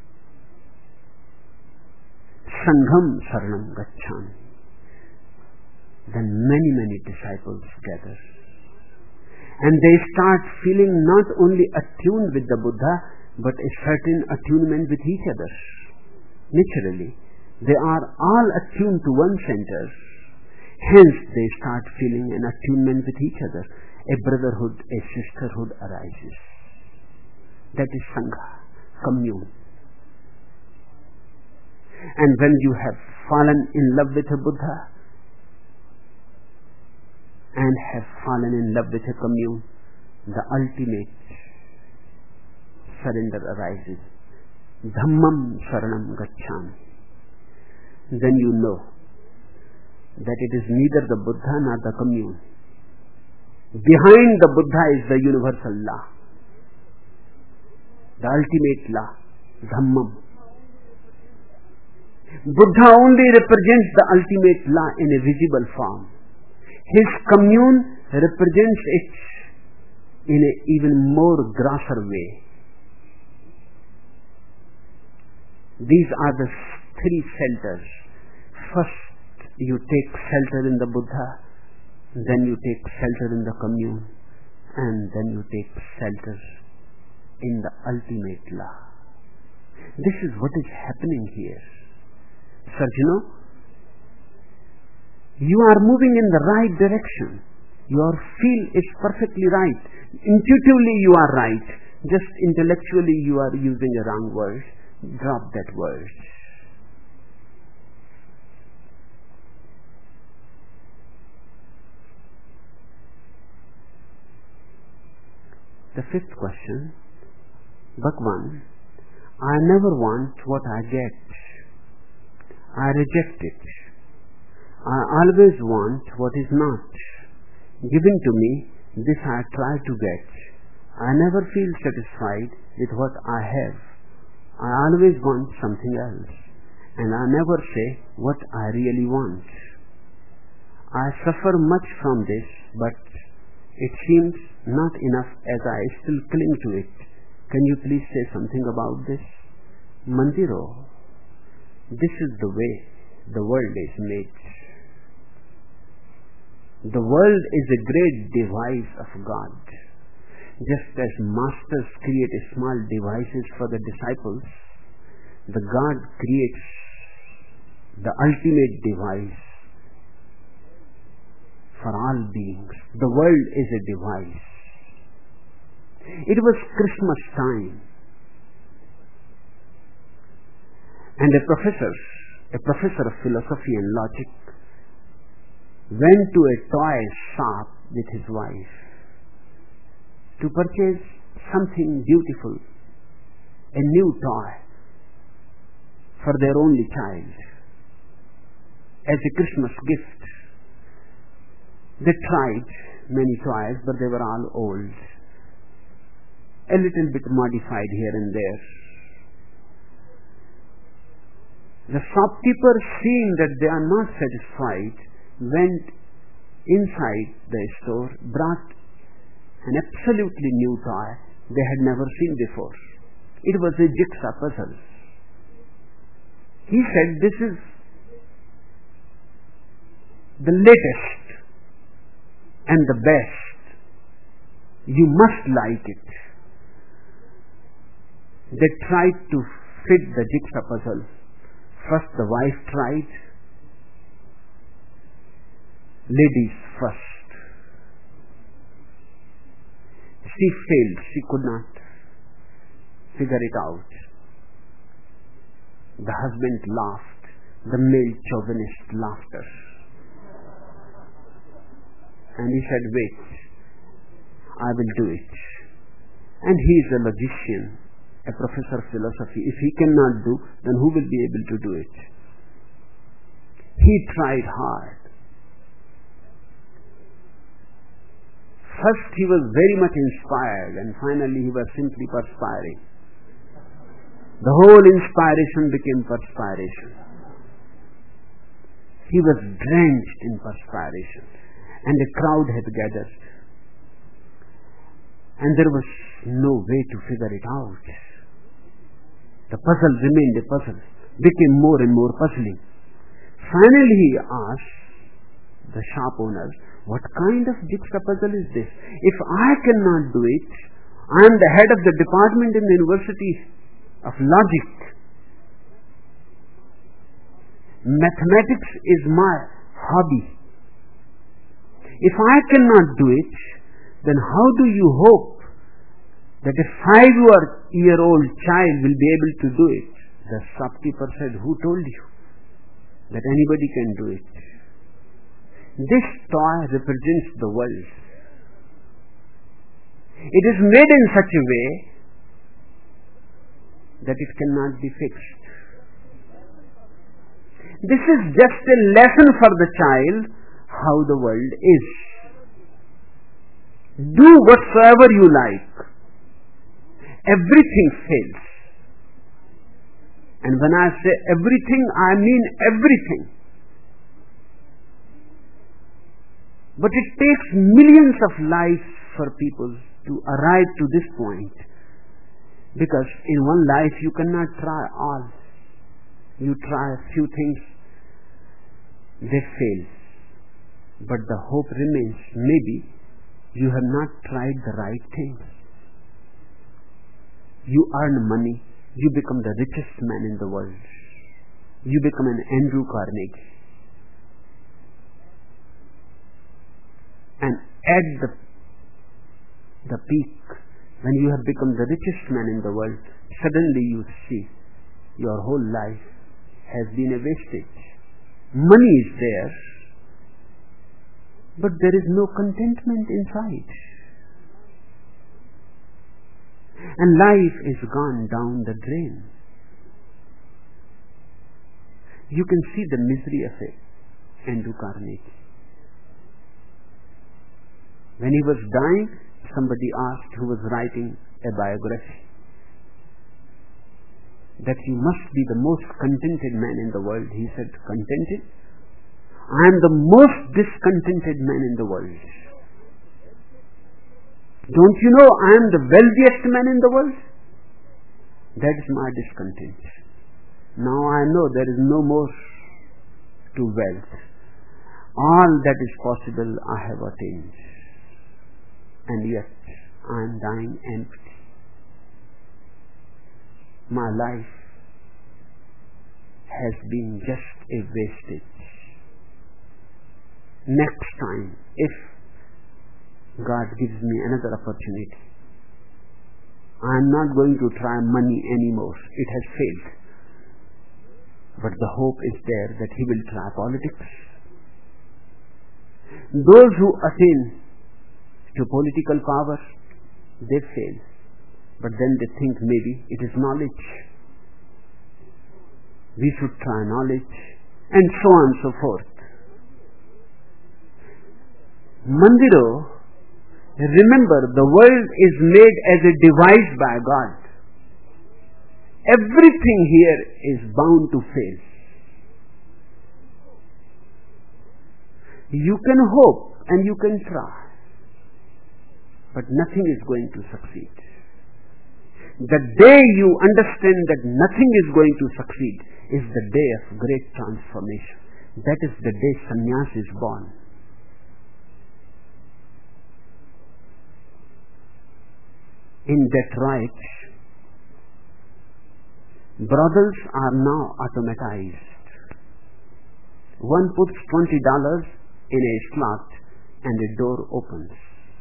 S2: Sangham Saranam Gacchami. Then many, many disciples gather. And they start feeling not only attuned with the Buddha, but a certain attunement with each other. Naturally, they are all attuned to one center. Hence, they start feeling an attunement with each other. A brotherhood, a sisterhood arises. That is Sangha, commune. And when you have fallen in love with a Buddha and have fallen in love with a commune, the ultimate surrender arises. Dhammam Saranam Gacchami. Then you know that it is neither the Buddha nor the commune. Behind the Buddha is the universal law, the ultimate law, Dhammam. Buddha only represents the ultimate law in a visible form. His commune represents it in an even more grosser way. These are the three shelters. First, you take shelter in the Buddha, then you take shelter in the commune, and then you take shelter in the ultimate law. This is what is happening here. Sarjano, you are moving in the right direction. Your feel is perfectly right. Intuitively you are right. Just intellectually you are using a wrong word. Drop that word. The fifth question, Bhagwan, I never want what I get. I reject it. I always want what is not. Given to me, this I try to get. I never feel satisfied with what I have. I always want something else, and I never say what I really want. I suffer much from this, but it seems not enough as I still cling to it. Can you please say something about this? Mandiro, this is the way the world is made. The world is a great device of God. Just as masters create small devices for the disciples, the God creates the ultimate device for all beings. The world is a device. It was Christmas time, and a professor, a professor of philosophy and logic, went to a toy shop with his wife to purchase something beautiful, a new toy for their only child as a Christmas gift. They tried many toys, but they were all old, a little bit modified here and there. The shopkeeper, seeing that they are not satisfied, went inside the store, brought an absolutely new toy they had never seen before. It was a jigsaw puzzle. He said, this is the latest and the best. You must like it. They tried to fit the jigsaw puzzle. First the wife tried. Ladies first. She failed. She could not figure it out. The husband laughed. The male chauvinist laughter. And he said, wait, I will do it. And he is a logician, a professor of philosophy. If he cannot do, then who will be able to do it? He tried hard. First he was very much inspired, and finally he was simply perspiring. The whole inspiration became perspiration. He was drenched in perspiration, and a crowd had gathered, and there was no way to figure it out. The puzzle remained a puzzle, became more and more puzzling. Finally he asked the shop owner, what kind of jigsaw puzzle is this? If I cannot do it, I am the head of the department in the University of Logic. Mathematics is my hobby. If I cannot do it, then how do you hope that a five-year-old child will be able to do it? The shopkeeper said, who told you that anybody can do it? This toy represents the world. It is made in such a way that it cannot be fixed. This is just a lesson for the child how the world is. Do whatsoever you like. Everything fails. And when I say everything, I mean everything. But it takes millions of lives for people to arrive to this point. Because in one life you cannot try all. You try a few things, they fail. But the hope remains, maybe you have not tried the right things. You earn money, you become the richest man in the world. You become an Andrew Carnegie. And at the, the peak, when you have become the richest man in the world, suddenly you see your whole life has been a wastage. Money is there, but there is no contentment inside. and life is gone down the drain. You can see the misery of it, Andrew Carnegie. When he was dying, somebody asked, who was writing a biography, that you must be the most contented man in the world. He said, contented? I am the most discontented man in the world. Don't you know I am the wealthiest man in the world? That is my discontent. Now I know there is no more to wealth. All that is possible I have attained. And yet I am dying empty. My life has been just a wastage. Next time, if God gives me another opportunity, I am not going to try money anymore. It has failed. But the hope is there that he will try politics. Those who attain to political power, they fail. But then they think maybe it is knowledge. We should try knowledge, and so on and so forth. Mandiro, remember, the world is made as a device by God. Everything here is bound to fail. You can hope and you can try, but nothing is going to succeed. The day you understand that nothing is going to succeed is the day of great transformation. That is the day sannyas is born. In Detroit, brothels are now automatized. One puts twenty dollars in a slot and a door opens.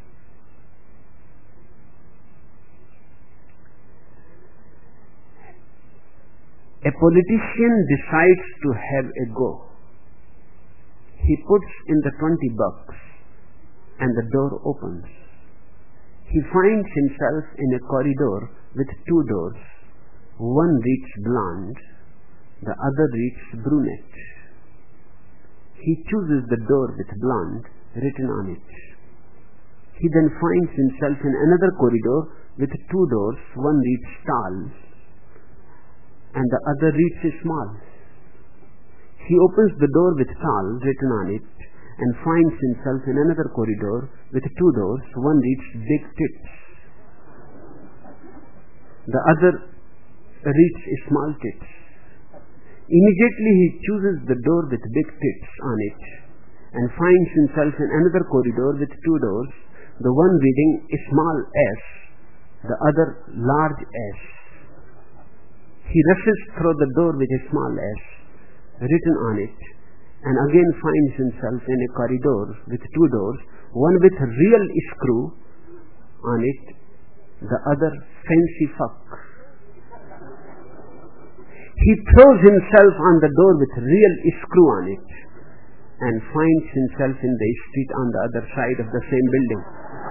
S2: A politician decides to have a go. He puts in the twenty bucks and the door opens. He finds himself in a corridor with two doors. One reads blonde, the other reads brunette. He chooses the door with blonde written on it. He then finds himself in another corridor with two doors. One reads tall and the other reads small. He opens the door with tall written on it and finds himself in another corridor with two doors. One reads big tits. The other reads small tits. Immediately he chooses the door with big tits on it and finds himself in another corridor with two doors. The one reading small s, the other large s. He rushes through the door with a small s written on it, and again finds himself in a corridor with two doors, one with real screw on it, the other fancy fuck. He throws himself on the door with real screw on it and finds himself in the street on the other side of the same building.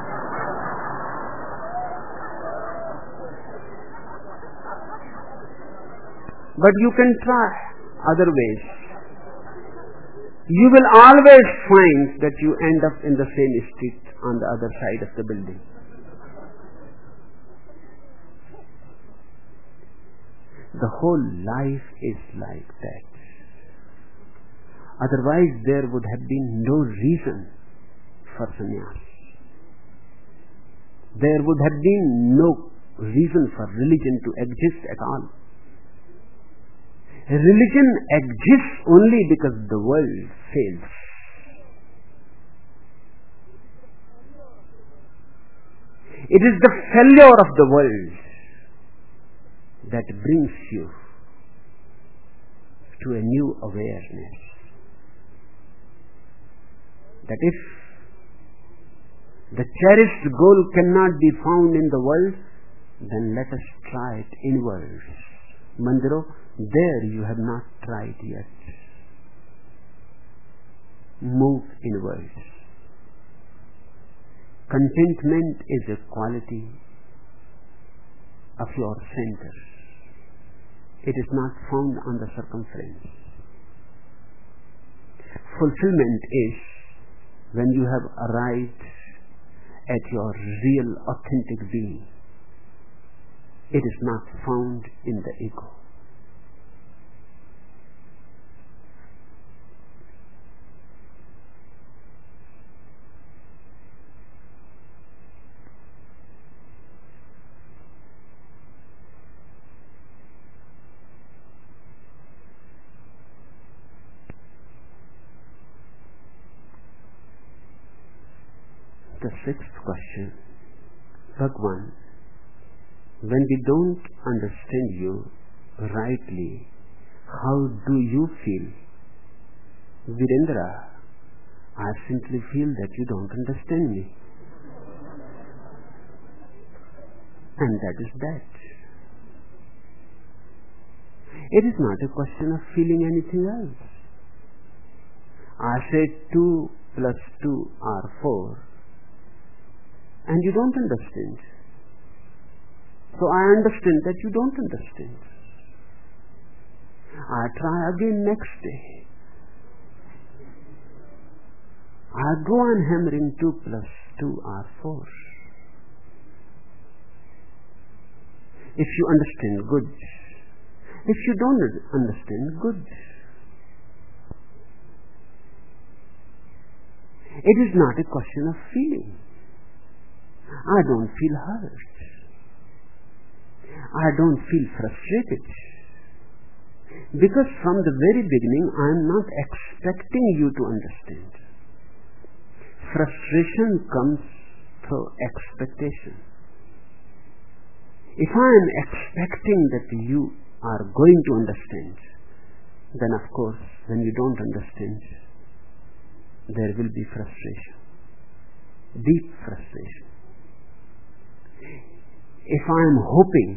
S2: But you can try other ways. You will always find that you end up in the same street on the other side of the building. The whole life is like that. Otherwise there would have been no reason for sannyas. There would have been no reason for religion to exist at all. Religion exists only because the world fails. It is the failure of the world that brings you to a new awareness. That if the cherished goal cannot be found in the world, then let us try it inwards. Mandiro, there you have not tried yet. Move inwards. Contentment is a quality of your center. It is not found on the circumference. Fulfillment is when you have arrived at your real authentic being. It is not found in the ego. The sixth question, Bhagwan, when we don't understand you rightly, how do you feel? Virendra, I simply feel that you don't understand me. And that is that. It is not a question of feeling anything else. I said two plus two are four. And you don't understand. So I understand that you don't understand. I try again next day. I go on hammering two plus two are four. If you understand, good. If you don't understand, good. It is not a question of feeling. I don't feel hurt. I don't feel frustrated. Because from the very beginning, I am not expecting you to understand. Frustration comes through expectation. If I am expecting that you are going to understand, then of course, when you don't understand, there will be frustration. Deep frustration. If I am hoping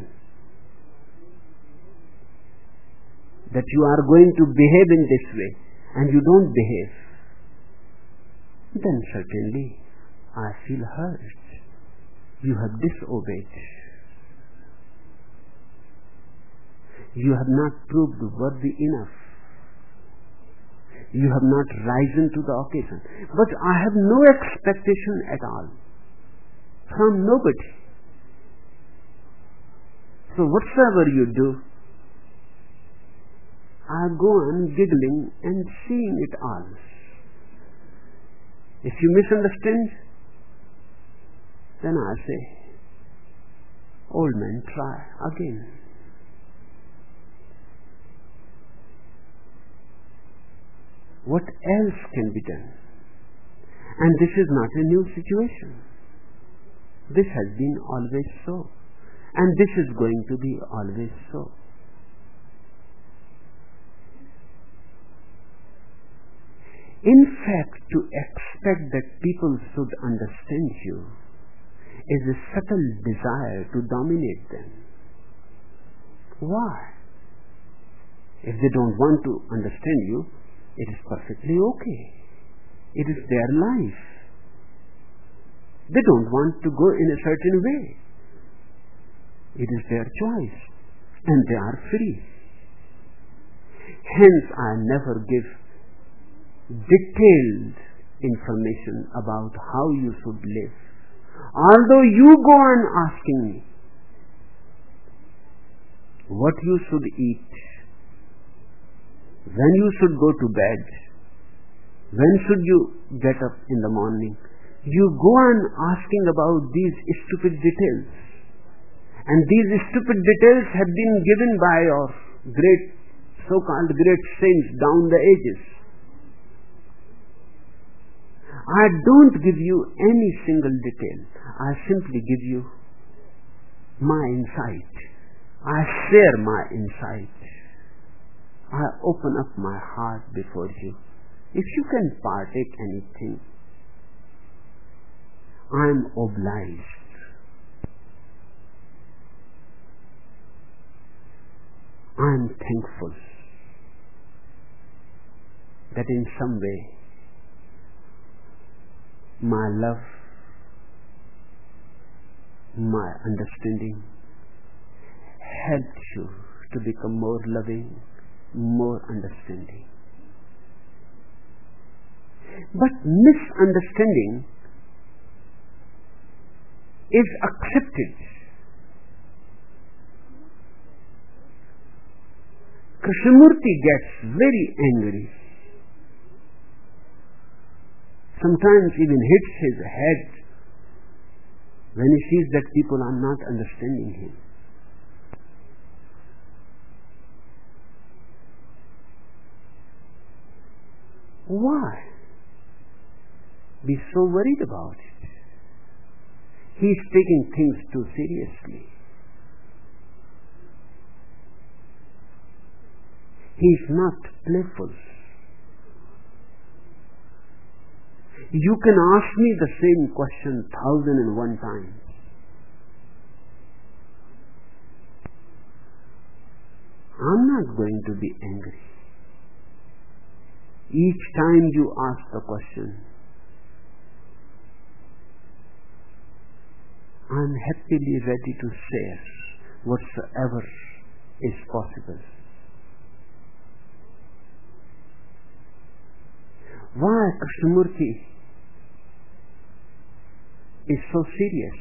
S2: that you are going to behave in this way and you don't behave, then certainly I feel hurt. You have disobeyed. You have not proved worthy enough. You have not risen to the occasion. But I have no expectation at all from nobody. So whatsoever you do, I go on giggling and seeing it all. If you misunderstand, then I say, old man, try again. What else can be done? And this is not a new situation. This has been always so. And this is going to be always so. In fact, to expect that people should understand you is a subtle desire to dominate them. Why? If they don't want to understand you, it is perfectly okay. It is their life. They don't want to go in a certain way. It is their choice, and they are free. Hence, I never give detailed information about how you should live. Although you go on asking me what you should eat, when you should go to bed, when should you get up in the morning, you go on asking about these stupid details. And these stupid details have been given by your great, so-called great saints down the ages. I don't give you any single detail. I simply give you my insight. I share my insight. I open up my heart before you. If you can partake anything, I am obliged. I am thankful that in some way my love, my understanding helped you to become more loving, more understanding. But misunderstanding is accepted. Krishnamurti gets very angry. Sometimes even hits his head when he sees that people are not understanding him. Why be so worried about it? He is taking things too seriously. He is not playful. You can ask me the same question thousand and one times. I'm not going to be angry. Each time you ask the question, I'm happily ready to share whatsoever is possible. Why Krishnamurti is so serious?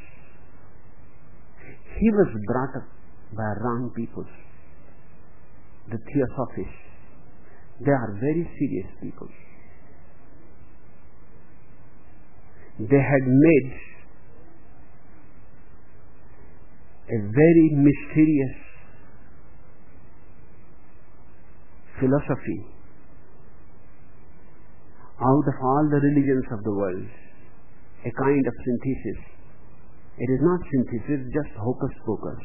S2: He was brought up by wrong people, the Theosophists. They are very serious people. They had made a very mysterious philosophy out of all the religions of the world, a kind of synthesis. It is not synthesis, just hocus pocus.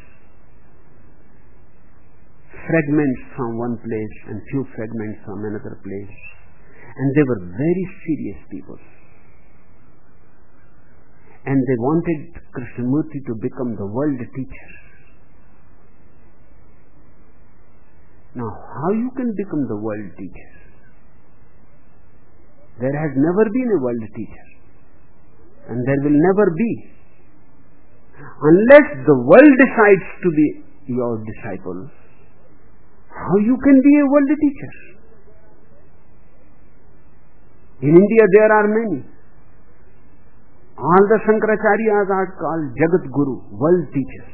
S2: Fragments from one place and few fragments from another place. And they were very serious people. And they wanted Krishnamurti to become the world teacher. Now, how you can become the world teacher? There has never been a world teacher. And there will never be. Unless the world decides to be your disciple, how you can be a world teacher? In India there are many. All the Shankaracharyas are called Jagat Guru, world teachers.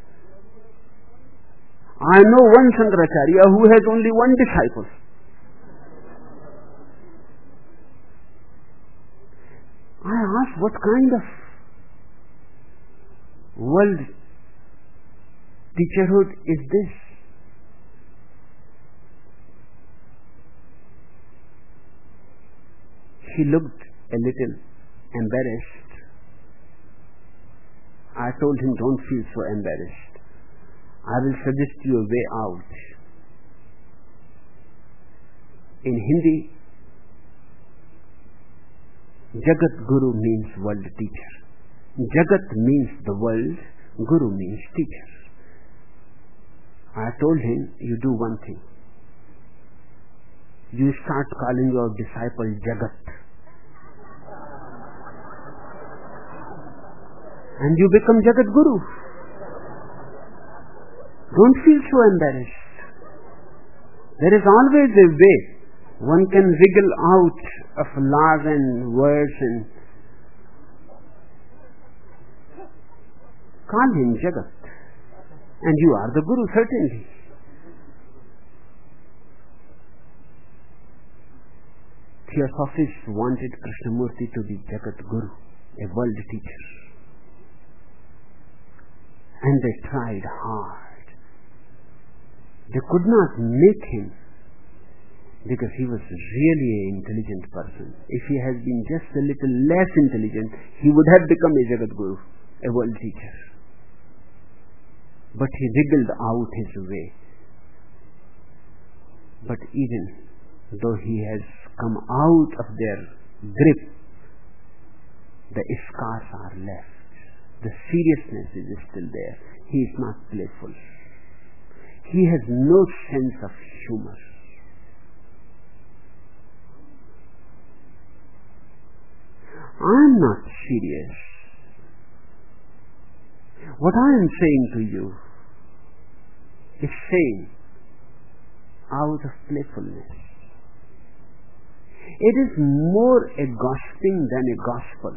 S2: I know one Shankaracharya who has only one disciple. I ask, what kind of world teacherhood is this? He looked a little embarrassed. I told him, don't feel so embarrassed. I will suggest you a way out. In Hindi, Jagat Guru means world teacher. Jagat means the world, Guru means teacher. I told him, you do one thing. You start calling your disciple Jagat. And you become Jagat Guru. Don't feel so embarrassed. There is always a way. One can wriggle out of laws and words and call him Jagat. And you are the Guru, certainly. Theosophists wanted Krishnamurti to be Jagat Guru, a world teacher. And they tried hard. They could not make him, because he was really an intelligent person. If he had been just a little less intelligent, he would have become a Jagat Guru, a world teacher. But he wriggled out his way. But even though he has come out of their grip, the scars are left. The seriousness is still there. He is not playful. He has no sense of humor. I am not serious. What I am saying to you is saying out of playfulness. It is more a gossiping than a gospel.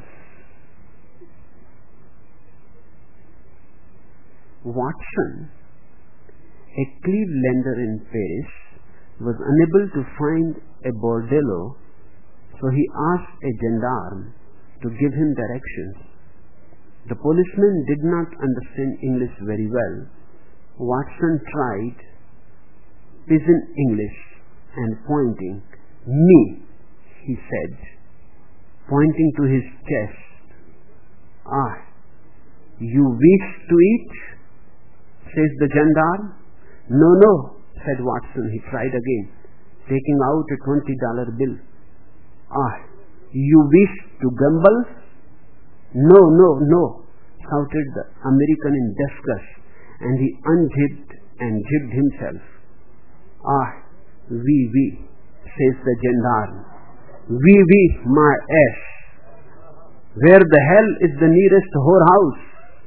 S2: Watson, a Clevelander in Paris, was unable to find a bordello, so he asked a gendarme to give him directions. The policeman did not understand English very well. Watson tried pidgin English and pointing, "Me," he said, pointing to his chest. "Ah, you wish to eat?" says the gendarme. "No, no," said Watson. He tried again, taking out a twenty dollar bill. "Ah, you wish to gamble?" "No, no, no," shouted the American in disgust, and he unzipped and jibbed himself. "Ah, oui, oui," says the gendarme. "Oui, oui, my ass. Where the hell is the nearest whorehouse?"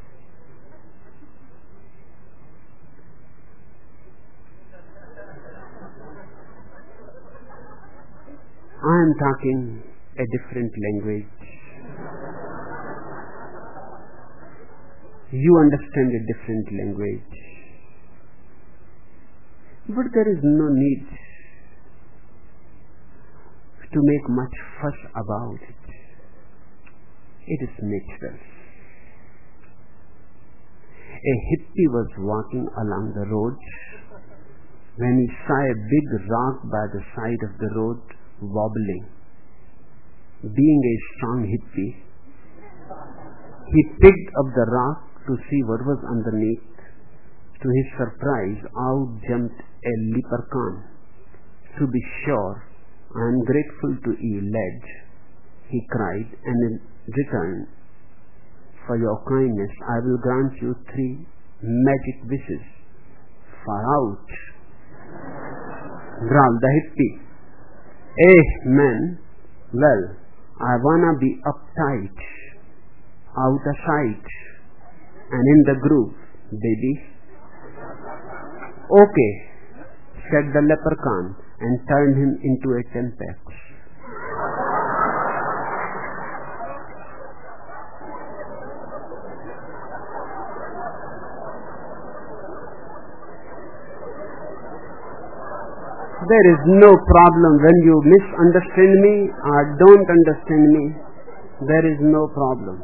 S2: I am talking a different language. You understand a different language. But there is no need to make much fuss about it. It is natural. A hippie was walking along the road when he saw a big rock by the side of the road wobbling. Being a strong hippie, he picked up the rock to see what was underneath. To his surprise, out jumped a leprechaun. "To be sure, I am grateful to you, lad," he cried, "and in return for your kindness, I will grant you three magic wishes." "Far out," growled the hippie. "Eh, man, well, I wanna be uptight, out of sight, and in the groove, baby." "Okay," said the leprechaun, and turned him into a Tempex. There is no problem when you misunderstand me or don't understand me. There is no problem.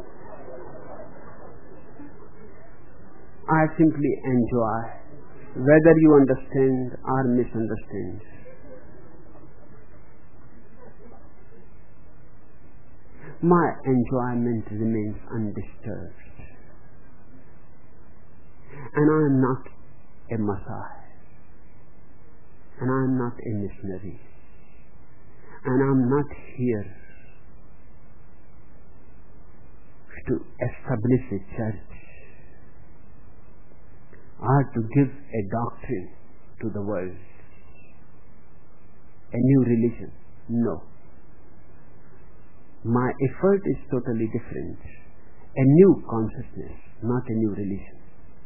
S2: I simply enjoy whether you understand or misunderstand. My enjoyment remains undisturbed. And I am not a Messiah. And I am not a missionary. And I am not here to establish a church or to give a doctrine to the world, a new religion. No. My effort is totally different. A new consciousness, not a new religion.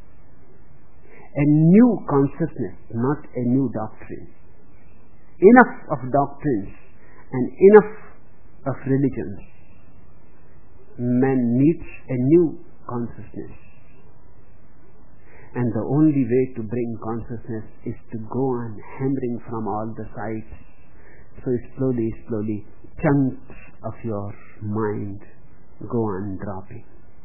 S2: A new consciousness, not a new doctrine. Enough of doctrines and enough of religions. Man needs a new consciousness. And the only way to bring consciousness is to go on hammering from all the sides. So slowly, slowly, chunks of your mind go on dropping.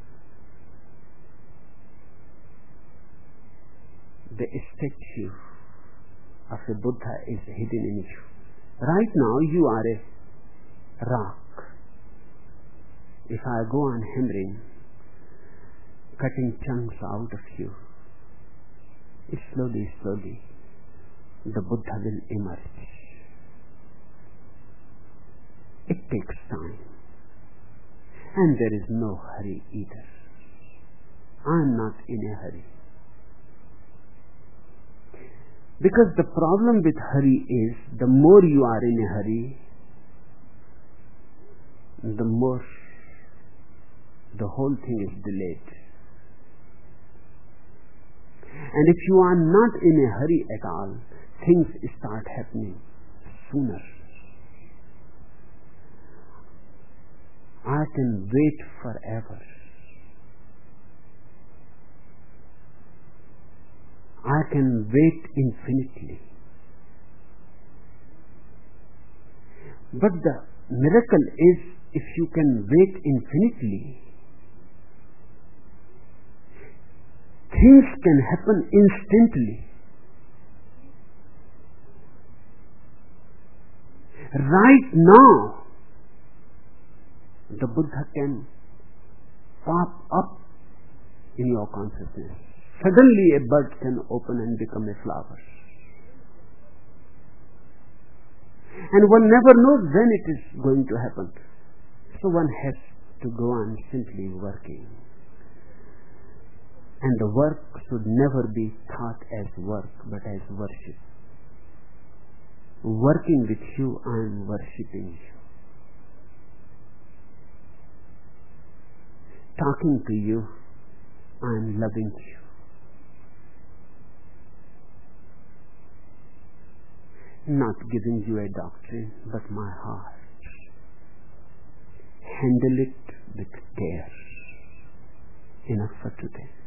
S2: The statue of a Buddha is hidden in you. Right now you are a rock. If I go on hammering, cutting chunks out of you, slowly, slowly, the Buddha will emerge. It takes time. And there is no hurry either. I am not in a hurry. Because the problem with hurry is, the more you are in a hurry, the more the whole thing is delayed. And if you are not in a hurry at all, things start happening sooner. I can wait forever. I can wait infinitely. But the miracle is, if you can wait infinitely, things can happen instantly. Right now, the Buddha can pop up in your consciousness. Suddenly a bud can open and become a flower. And one never knows when it is going to happen. So one has to go on simply working. And the work should never be thought as work, but as worship. Working with you, I am worshipping you. Talking to you, I am loving you. Not giving you a doctrine, but my heart. Handle it with care. Enough for today.